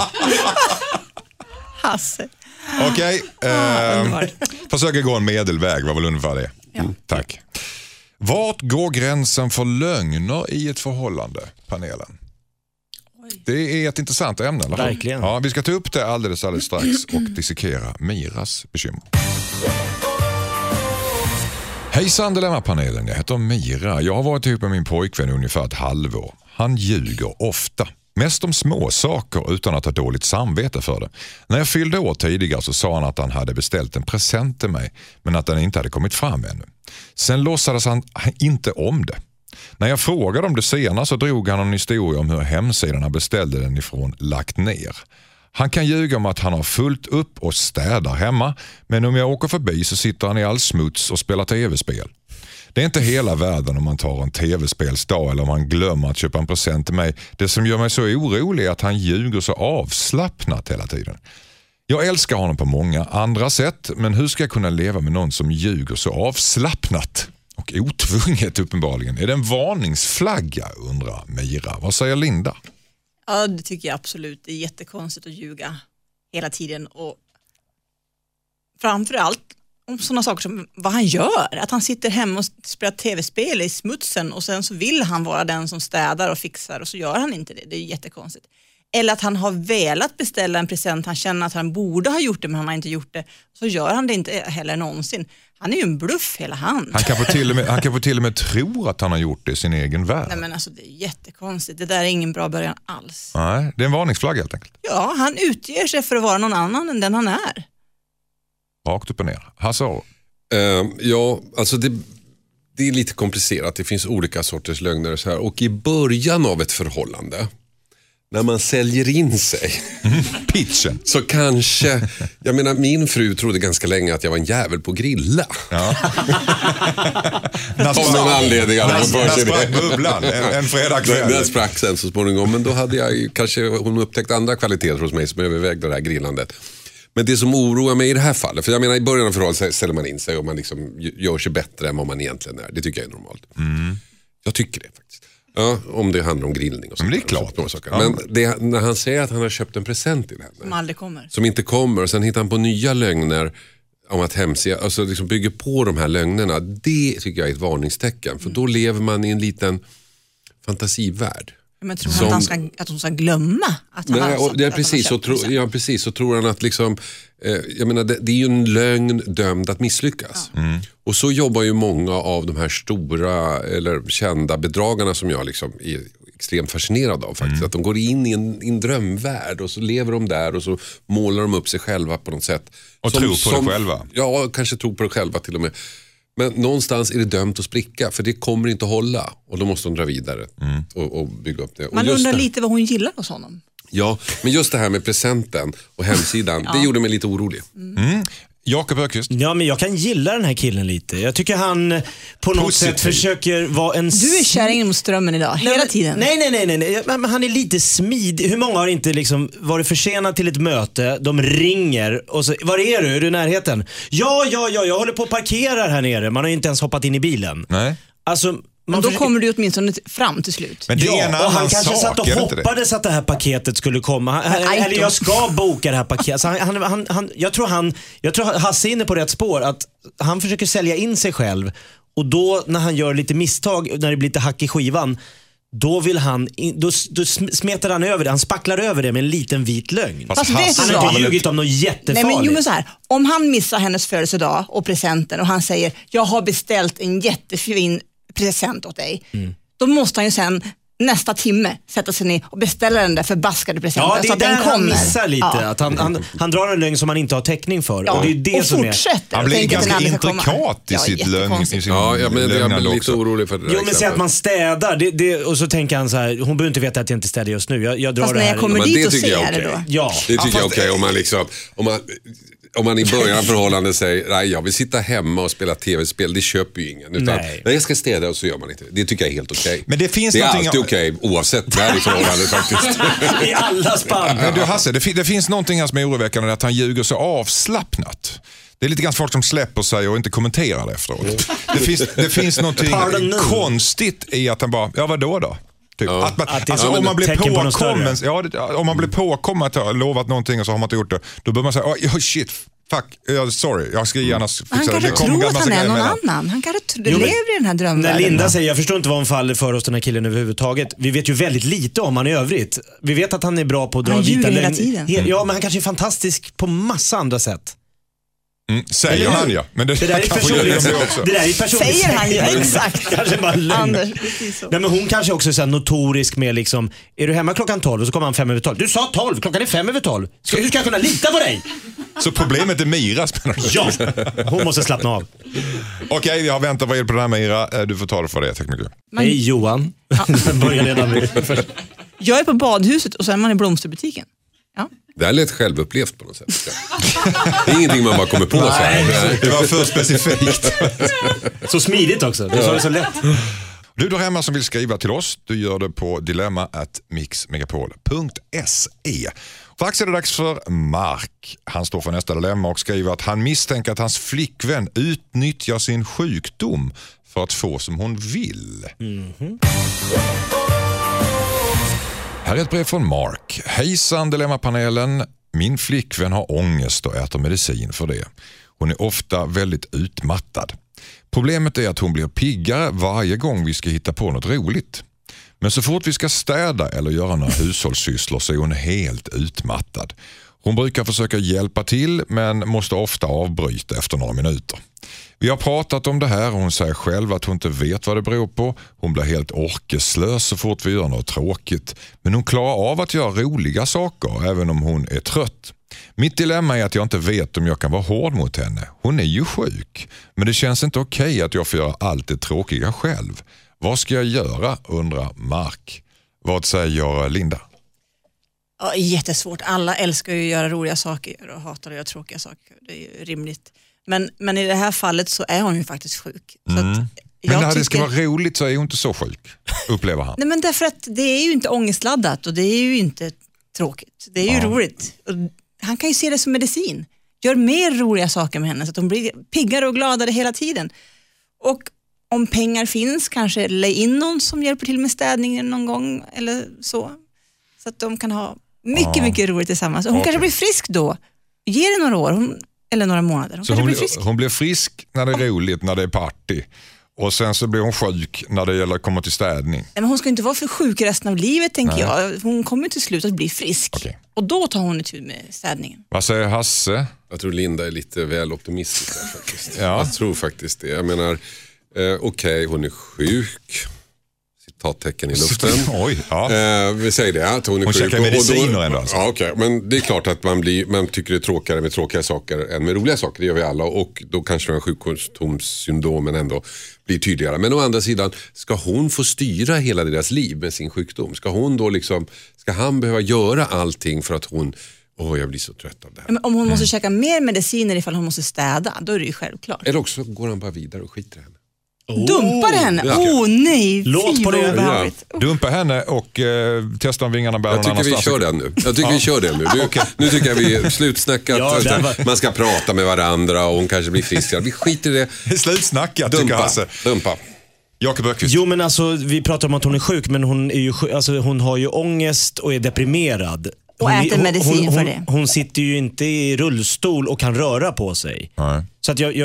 Hasse. Okej, eh, underbart. försöka gå en medelväg var väl ungefär det. Mm, tack. Vart går gränsen för lögner i ett förhållande, panelen? Det är ett intressant ämne, eller hur? Verkligen. Ja, vi ska ta upp det alldeles, alldeles strax och dissekera Miras bekymmer. Hejsan Dilemma-panelen, jag heter Mira. Jag har varit ihop med min pojkvän i ungefär ett halvår. Han ljuger ofta. Mest om små saker utan att ha dåligt samvete för det. När jag fyllde år tidigare så sa han att han hade beställt en present till mig men att den inte hade kommit fram ännu. Sen låtsades han inte om det. När jag frågade om det senare så drog han en historia om hur hemsidan han beställde den ifrån lagt ner. Han kan ljuga om att han har fullt upp och städar hemma, men om jag åker förbi så sitter han i all smuts och spelar tv-spel. Det är inte hela världen om man tar en tv-spelsdag eller om man glömmer att köpa en present till mig. Det som gör mig så orolig är att han ljuger så avslappnat hela tiden. Jag älskar honom på många andra sätt, men hur ska jag kunna leva med någon som ljuger så avslappnat och otvunget uppenbarligen? Är det en varningsflagga, undrar Mira. Vad säger Linda? Ja, det tycker jag absolut. Det är jättekonstigt att ljuga hela tiden och framförallt om sådana saker som vad han gör. Att han sitter hemma och spelar tv-spel i smutsen och sen så vill han vara den som städar och fixar och så gör han inte det. Det är jättekonstigt. Eller att han har velat beställa en present, han känner att han borde ha gjort det men han har inte gjort det. Så gör han det inte heller någonsin. Han är ju en bluff hela han. Han kan få till och med, han kan få till och med tro att han har gjort det i sin egen värld. Nej men alltså det är jättekonstigt. Det där är ingen bra början alls. Nej, det är en varningsflagga helt enkelt. Ja, han utger sig för att vara någon annan än den han är. Rakt upp och ner. Hasse Aro. Uh, ja, alltså det, det är lite komplicerat. Det finns olika sorters lögner så här. Och i början av ett förhållande, när man säljer in sig, Pitchen. så kanske, jag menar min fru trodde ganska länge att jag var en jävel på grilla. Ja. Av någon anledning. hade hon för När sig sprack det. bubblan en, en fredagkväll. Den sprack sen så småningom. Men då hade jag ju- kanske hon upptäckt andra kvaliteter hos mig som övervägde det här grillandet. Men det som oroar mig i det här fallet, för jag menar i början av förhållandet säljer man in sig och man liksom gör sig bättre än vad man egentligen är. Det tycker jag är normalt. Mm. Jag tycker det faktiskt. Ja, om det handlar om grillning och sånt. Men det är där, klart. och saker. Ja. Men det, när han säger att han har köpt en present till henne Som aldrig kommer. som inte kommer och sen hittar han på nya lögner om att hemsida, alltså liksom bygger på de här lögnerna. Det tycker jag är ett varningstecken. För då lever man i en liten fantasivärld. Men tror han Som- att, han ska, att hon ska glömma att han Nej, har och sagt det är att han har precis, så köpt tro, present? ja, precis, så tror han att liksom, eh, jag menar, det, det är ju en lögn dömd att misslyckas. Och så jobbar ju många av de här stora eller kända bedragarna som jag liksom är extremt fascinerad av faktiskt. Att de går in i en, i en drömvärld och så lever de där och så målar de upp sig själva på något sätt. Och tror på det själva. Ja, kanske tror på det själva till och med. Men någonstans är det dömt att spricka för det kommer inte att hålla och då måste de dra vidare och, och bygga upp det. Och Man just undrar det- lite vad hon gillar hos honom. Ja, men just det här med presenten och hemsidan, det gjorde mig lite orolig. Jakob Öqvist. Ja, men jag kan gilla den här killen lite. Jag tycker han på något Positiv. sätt försöker vara en... Du är kärringen mot strömmen idag, hela men- tiden. Nej, nej, nej, nej, nej. Men han är lite smidig. Hur många har inte liksom varit försenad till ett möte, de ringer och så, var är du? Är du i närheten? Ja, ja, ja, jag håller på att parkera här nere. Man har ju inte ens hoppat in i bilen. Nej. Alltså, man Men då försöker- kommer du åtminstone t- fram till slut. Men det är en Ja, annan och han kanske sak, satt och är det inte det? hoppades att det här paketet skulle komma. Han, Men, aj eller då. jag ska boka det här paketet. Så han, han, han, han, jag tror han, jag tror Hasse är inne på rätt spår. Att han försöker sälja in sig själv. Och då när han gör lite misstag, när det blir lite hack i skivan, då vill han, då, då smetar han över det, han spacklar över det med en liten vit lögn. Fast vet han du har vad? inte ljugit om något jättefarligt. Nej, men, jo, men så här, om han missar hennes födelsedag och presenten och han säger, jag har beställt en jättefin present åt dig. Mm. Då måste han ju sen nästa timme sätta sig ner och beställa den där förbaskade presenten. Ja, det är så att där den kommer. han missar lite. Ja. Att han, han, han drar en lögn som han inte har täckning för. Ja. Och det är det och som fortsätter. Han blir tänker att den ganska aldrig ska komma. intrikat i Ja, sitt lögn. I sin Ja, ja, men jag blir lite också. orolig för det där. Jo, men säg att man städar det, det, och så tänker han så här, hon behöver inte veta att jag inte städar just nu. Jag, jag drar Fast det när här. jag kommer men dit det och tycker jag ser är det okej. då. Ja. Det tycker Ja, jag är fast- okej om man liksom, om man, om man i början av förhållandet säger, nej jag vill sitta hemma och spela tv-spel, det köper ju ingen. Utan, Nej. nej jag ska städa och så gör man inte. Det tycker jag är helt okej. Men det finns det är någonting- alltid okej, oavsett när i förhållandet faktiskt. I alla spann. Men du Hasse, det, fin- det finns någonting här som är oroväckande, att han ljuger så avslappnat. Det är lite grann folk som släpper sig och inte kommenterar det efteråt. Det finns, det finns någonting Pardon me. konstigt i att han bara, ja vad då då? Typ. Ja. Att man, Att det är alltså, som om, man blir tecken på något påkommen, större. ja, det- om man blir påkommen att ha lovat någonting och så har man inte gjort det, då bör man säga, oh, shit, fuck, uh, sorry, jag ska gärna fixa Han det. kanske Det kommer tror att massa han är grejer någon emellan. annan. Han kanske tr- Jo, men- lever i den här När drömvärlden. Linda säger, jag förstår inte vad hon faller för hos den här killen överhuvudtaget. Vi vet ju väldigt lite om han i övrigt. Vi vet att han är bra på att dra Han vita ljuger hela lögn- tiden. He- Ja, men han kanske är fantastisk på massa andra sätt. Mm, säger Eller hur? han ja. Men det, Det där är kanske personligt. gör det också. Det där är personligt. Säger han ju, exakt. Kanske bara lögn. Anders, precis så. Nej, men hon kanske också är så här notorisk med liksom, är du hemma klockan tolv och så kommer han fem över tolv. Du sa tolv, klockan är fem över tolv. Ska, hur ska jag kunna lita på dig? Så problemet är Mira. Ja, hon måste slappna av. Okej, vi har väntat vad är det på det här Mira. Eh, Du får ta det för det, tack mycket. Man- Hej Johan. Börjar redan med först. Jag är på badhuset och så är man i blomsterbutiken. Ja. Det här lät självupplevt på något sätt. Det är ingenting man bara kommer på så här. Det var för specifikt. Så smidigt också. Du sa det så lätt. Du där hemma som vill skriva till oss, du gör det på dilemma at mixmegapol punkt se. Strax är det dags för Mark. Han står för nästa dilemma och skriver att han misstänker att hans flickvän utnyttjar sin sjukdom för att få som hon vill. Mm-hmm. Här är ett brev från Mark. Hejsan Dilemmapanelen. Min flickvän har ångest och äter medicin för det. Hon är ofta väldigt utmattad. Problemet är att hon blir piggare varje gång vi ska hitta på något roligt. Men så fort vi ska städa eller göra några hushållssysslor så är hon helt utmattad. Hon brukar försöka hjälpa till men måste ofta avbryta efter några minuter. Vi har pratat om det här och hon säger själv att hon inte vet vad det beror på. Hon blir helt orkeslös så fort vi gör något tråkigt. Men hon klarar av att göra roliga saker även om hon är trött. Mitt dilemma är att jag inte vet om jag kan vara hård mot henne. Hon är ju sjuk. Men det känns inte okej att jag får göra allt det tråkiga själv. Vad ska jag göra, undrar Mark. Vad säger Linda? Ja, jättesvårt. Alla älskar ju att göra roliga saker och hatar att göra tråkiga saker. Det är ju rimligt. Men, men i det här fallet så är hon ju faktiskt sjuk. Så Mm. att Men jag när det ska tycker- vara roligt så är hon inte så sjuk, upplever han. Nej, men därför att det är ju inte ångestladdat och det är ju inte tråkigt. Det är ju Ja. roligt. Och han kan ju se det som medicin. Gör mer roliga saker med henne så att hon blir piggare och gladare hela tiden. Och om pengar finns, kanske lägg in någon som hjälper till med städningen någon gång eller så. Så att de kan ha mycket, Ja. mycket roligt tillsammans. Och hon Okej. kanske blir frisk då. Ge det några år hon, eller några månader. Hon Så kanske hon blir blir, frisk. hon blir frisk när det är roligt, när det är party. Och sen så blir hon sjuk när det gäller att komma till städning. Nej, men hon ska inte vara för sjuk resten av livet, tänker Nej. jag. Hon kommer till slut att bli frisk. Okej. Och då tar hon itu med städningen. Vad säger Hasse? Jag tror Linda är lite väl optimistisk där faktiskt. Ja. Jag tror faktiskt det. Jag menar, eh, okej hon är sjuk. Citattecken i luften. Oj, ja. Eh, vi säger det, att hon är Hon sjuk. käkar Och- och då- mediciner ändå alltså. Ja, okej. Men det är klart att man, blir, man tycker det är tråkigare med tråkiga saker än med roliga saker. Det gör vi alla. Och då kanske de här sjukdomssyndromen ändå blir tydligare. Men å andra sidan, ska hon få styra hela deras liv med sin sjukdom? Ska hon då liksom, ska han behöva göra allting för att hon, åh jag blir så trött av det här. Men om hon Mm. måste käka mer mediciner ifall hon måste städa, då är det ju självklart. Eller också går han bara vidare och skiter i henne. Dumpar henne? Åh Ja. oh, nej, Låt fy på vad det. obehagligt. Dumpa henne och eh, testa om vingarna bär Jag någon tycker vi annanstans. kör den nu. Jag tycker vi kör den nu. Du, Nu tycker jag vi är slutsnackat. Ja, det var- Man ska prata med varandra och hon kanske blir friskare. Vi skiter i det. Det är slutsnackat tycker Dumpa. Hasse. Dumpa. Jakob Öqvist. Jo, men alltså vi pratar om att hon är sjuk, men hon, är ju sjuk, alltså, hon har ju ångest och är deprimerad. Och Hon, äter hon, medicin hon, för hon, det. Hon sitter ju inte i rullstol och kan röra på sig. Nej. Så att jag, jag,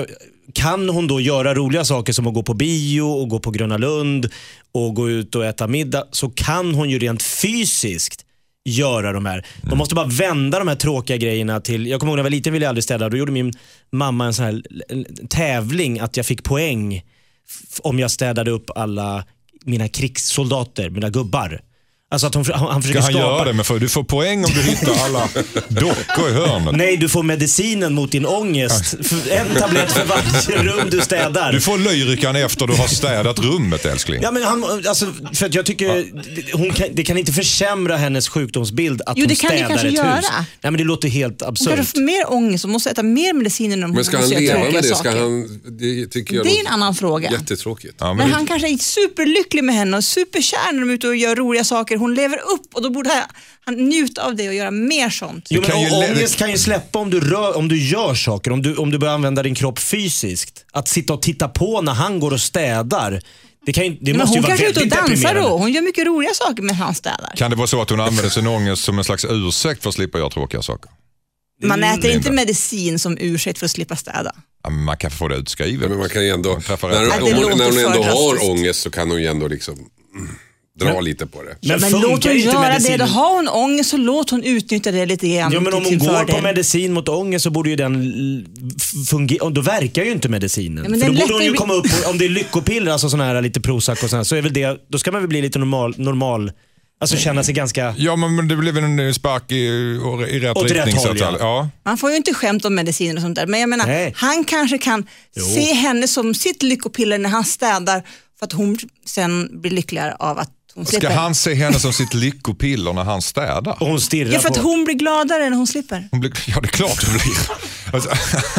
kan hon då göra roliga saker som att gå på bio och gå på Gröna Lund och gå ut och äta middag, så kan hon ju rent fysiskt göra de här. De måste bara vända de här tråkiga grejerna till. Jag kommer ihåg när jag var liten ville jag aldrig städa. Då gjorde min mamma en sån här en tävling att jag fick poäng f- om jag städade upp alla mina krigssoldater, mina gubbar. Alltså att hon, han, han försöker Ska han skapa... göra det? Men för, du får poäng om du hittar alla dockor i hörnet. Nej, du får medicinen mot din ångest. En tablett för varje rum du städar. Du får lyrikan efter du har städat rummet, älskling. Ja, men han, alltså, för att jag tycker hon kan, det kan inte försämra hennes sjukdomsbild att Jo, hon det kan det städar kanske ett göra. hus. Nej, men det låter helt Hon absurt. kanske får mer ångest och måste äta mer mediciner när hon Men ska han måste göra leva tråkiga med det? Ska saker. han, det tycker jag Det är låter en annan fråga. jättetråkigt. Ja, men Men det- han kanske är superlycklig med henne och superkär när de är ute och gör roliga saker. Hon lever upp och då borde han njuta av det och göra mer sånt. Jo, men kan ju å- lä- ångest kan ju släppa om du, rör, om du gör saker, om du, om du börjar använda din kropp fysiskt. Att sitta och titta på när han går och städar, det, kan ju, det Men måste ju hon vara kanske är ute och väldigt dansar deprimerande. då. Hon gör mycket roliga saker med hans städar. Kan det vara så att hon använder sin ångest som en slags ursäkt för att slippa göra tråkiga saker? Man Mm, äter är inte bra. medicin som ursäkt för att slippa städa. Ja, men man kan få det utskrivet. Ja, men man kan ju ändå, Man träffar när, rätt. hon, Ja, det när hon låter ändå för har drastiskt. ångest så kan hon ju ändå liksom mm, dra Men- lite på det. Men, Men funkar låt hon inte göra det. medicinen? Då har hon ångest så låt hon utnyttja det lite grann Jo, men om till hon sin går fördel. på medicin mot ångest så borde ju den l- fungera. Då verkar ju inte medicinen. Ja, men För då den borde hon ju läcker- komma upp, på, om det är lyckopiller, alltså såna här lite Prozac och såna här, så är väl det, då ska man väl bli lite normal, normal alltså känna sig ganska... Ja, men det blev en spark i, i rätt Åt rätt riktning. håll, så att, ja. ja. Man får ju inte skämt om mediciner och sånt där. Men jag menar, Nej. han kanske kan Jo. se henne som sitt lyckopiller när han städar för att hon sen blir lyckligare av att hon Ska slipper. han se henne som sitt lyckopiller när han städar? Och hon stirrar Ja, för att på... hon blir gladare när hon slipper. Hon blir, ja, det är klart hon blir. Alltså,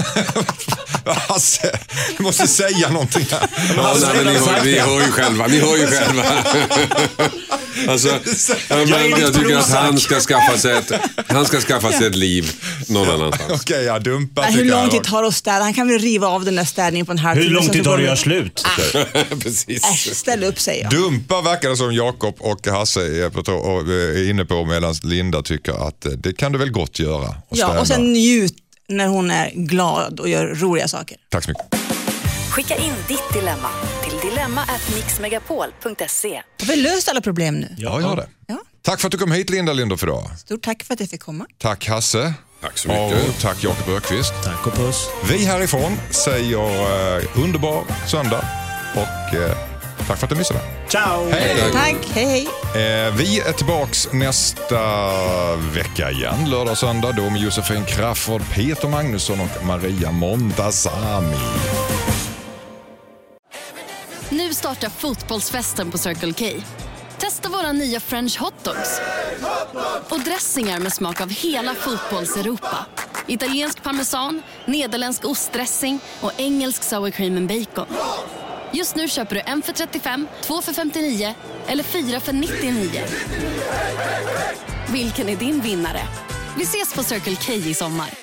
Hasse, du måste säga någonting här. Ja, nej, men ni, hör, ni hör ju själva. Ni hör ju själva. Alltså, ja, men, Jag är lite jag tycker att Prozac. han ska skaffa sig ett, han ska skaffa sig ett liv någon annanstans. Okej, jag dumpar. Nej, hur tycker jag. lång tid tar det att städa? Han kan väl riva av den där städningen på en halvtimme. Hur lång sen tid så tar går det att göra slut? Precis. Äsch, ställ upp säger jag. Dumpa verkar det som Jakob och Hasse är, på, och är inne på, medan Linda tycker att eh, det kan du väl gott göra. Och Ja, städa. och sen njut när hon är glad och gör roliga saker. Tack så mycket. Skicka in ditt dilemma till dilemma at mixmegapol punkt se. Har vi löst alla problem nu? Ja, gör det. Ja. Tack för att du kom hit, Linda Linder, för idag. Stort tack för att jag fick komma. Tack Hasse. Tack så mycket. Och tack Jakob Öqvist. Tack och puss. Vi härifrån säger eh, underbar söndag och eh, tack för att du missade. Ciao! Hej! Tack, hej hej. Eh, vi är tillbaks nästa vecka igen, lördag och söndag, då med Josefin Crafoord, Peter Magnusson och Maria Montazami. Nu startar fotbollsfesten på Circle K. Testa våra nya French hotdogs och dressingar med smak av hela fotbolls-Europa. Italiensk parmesan, nederländsk ostdressing och engelsk sour cream and bacon. Just nu köper du en för trettiofem, två för femtionio eller fyra för nittionio. Vilken är din vinnare? Vi ses på Circle K i sommar.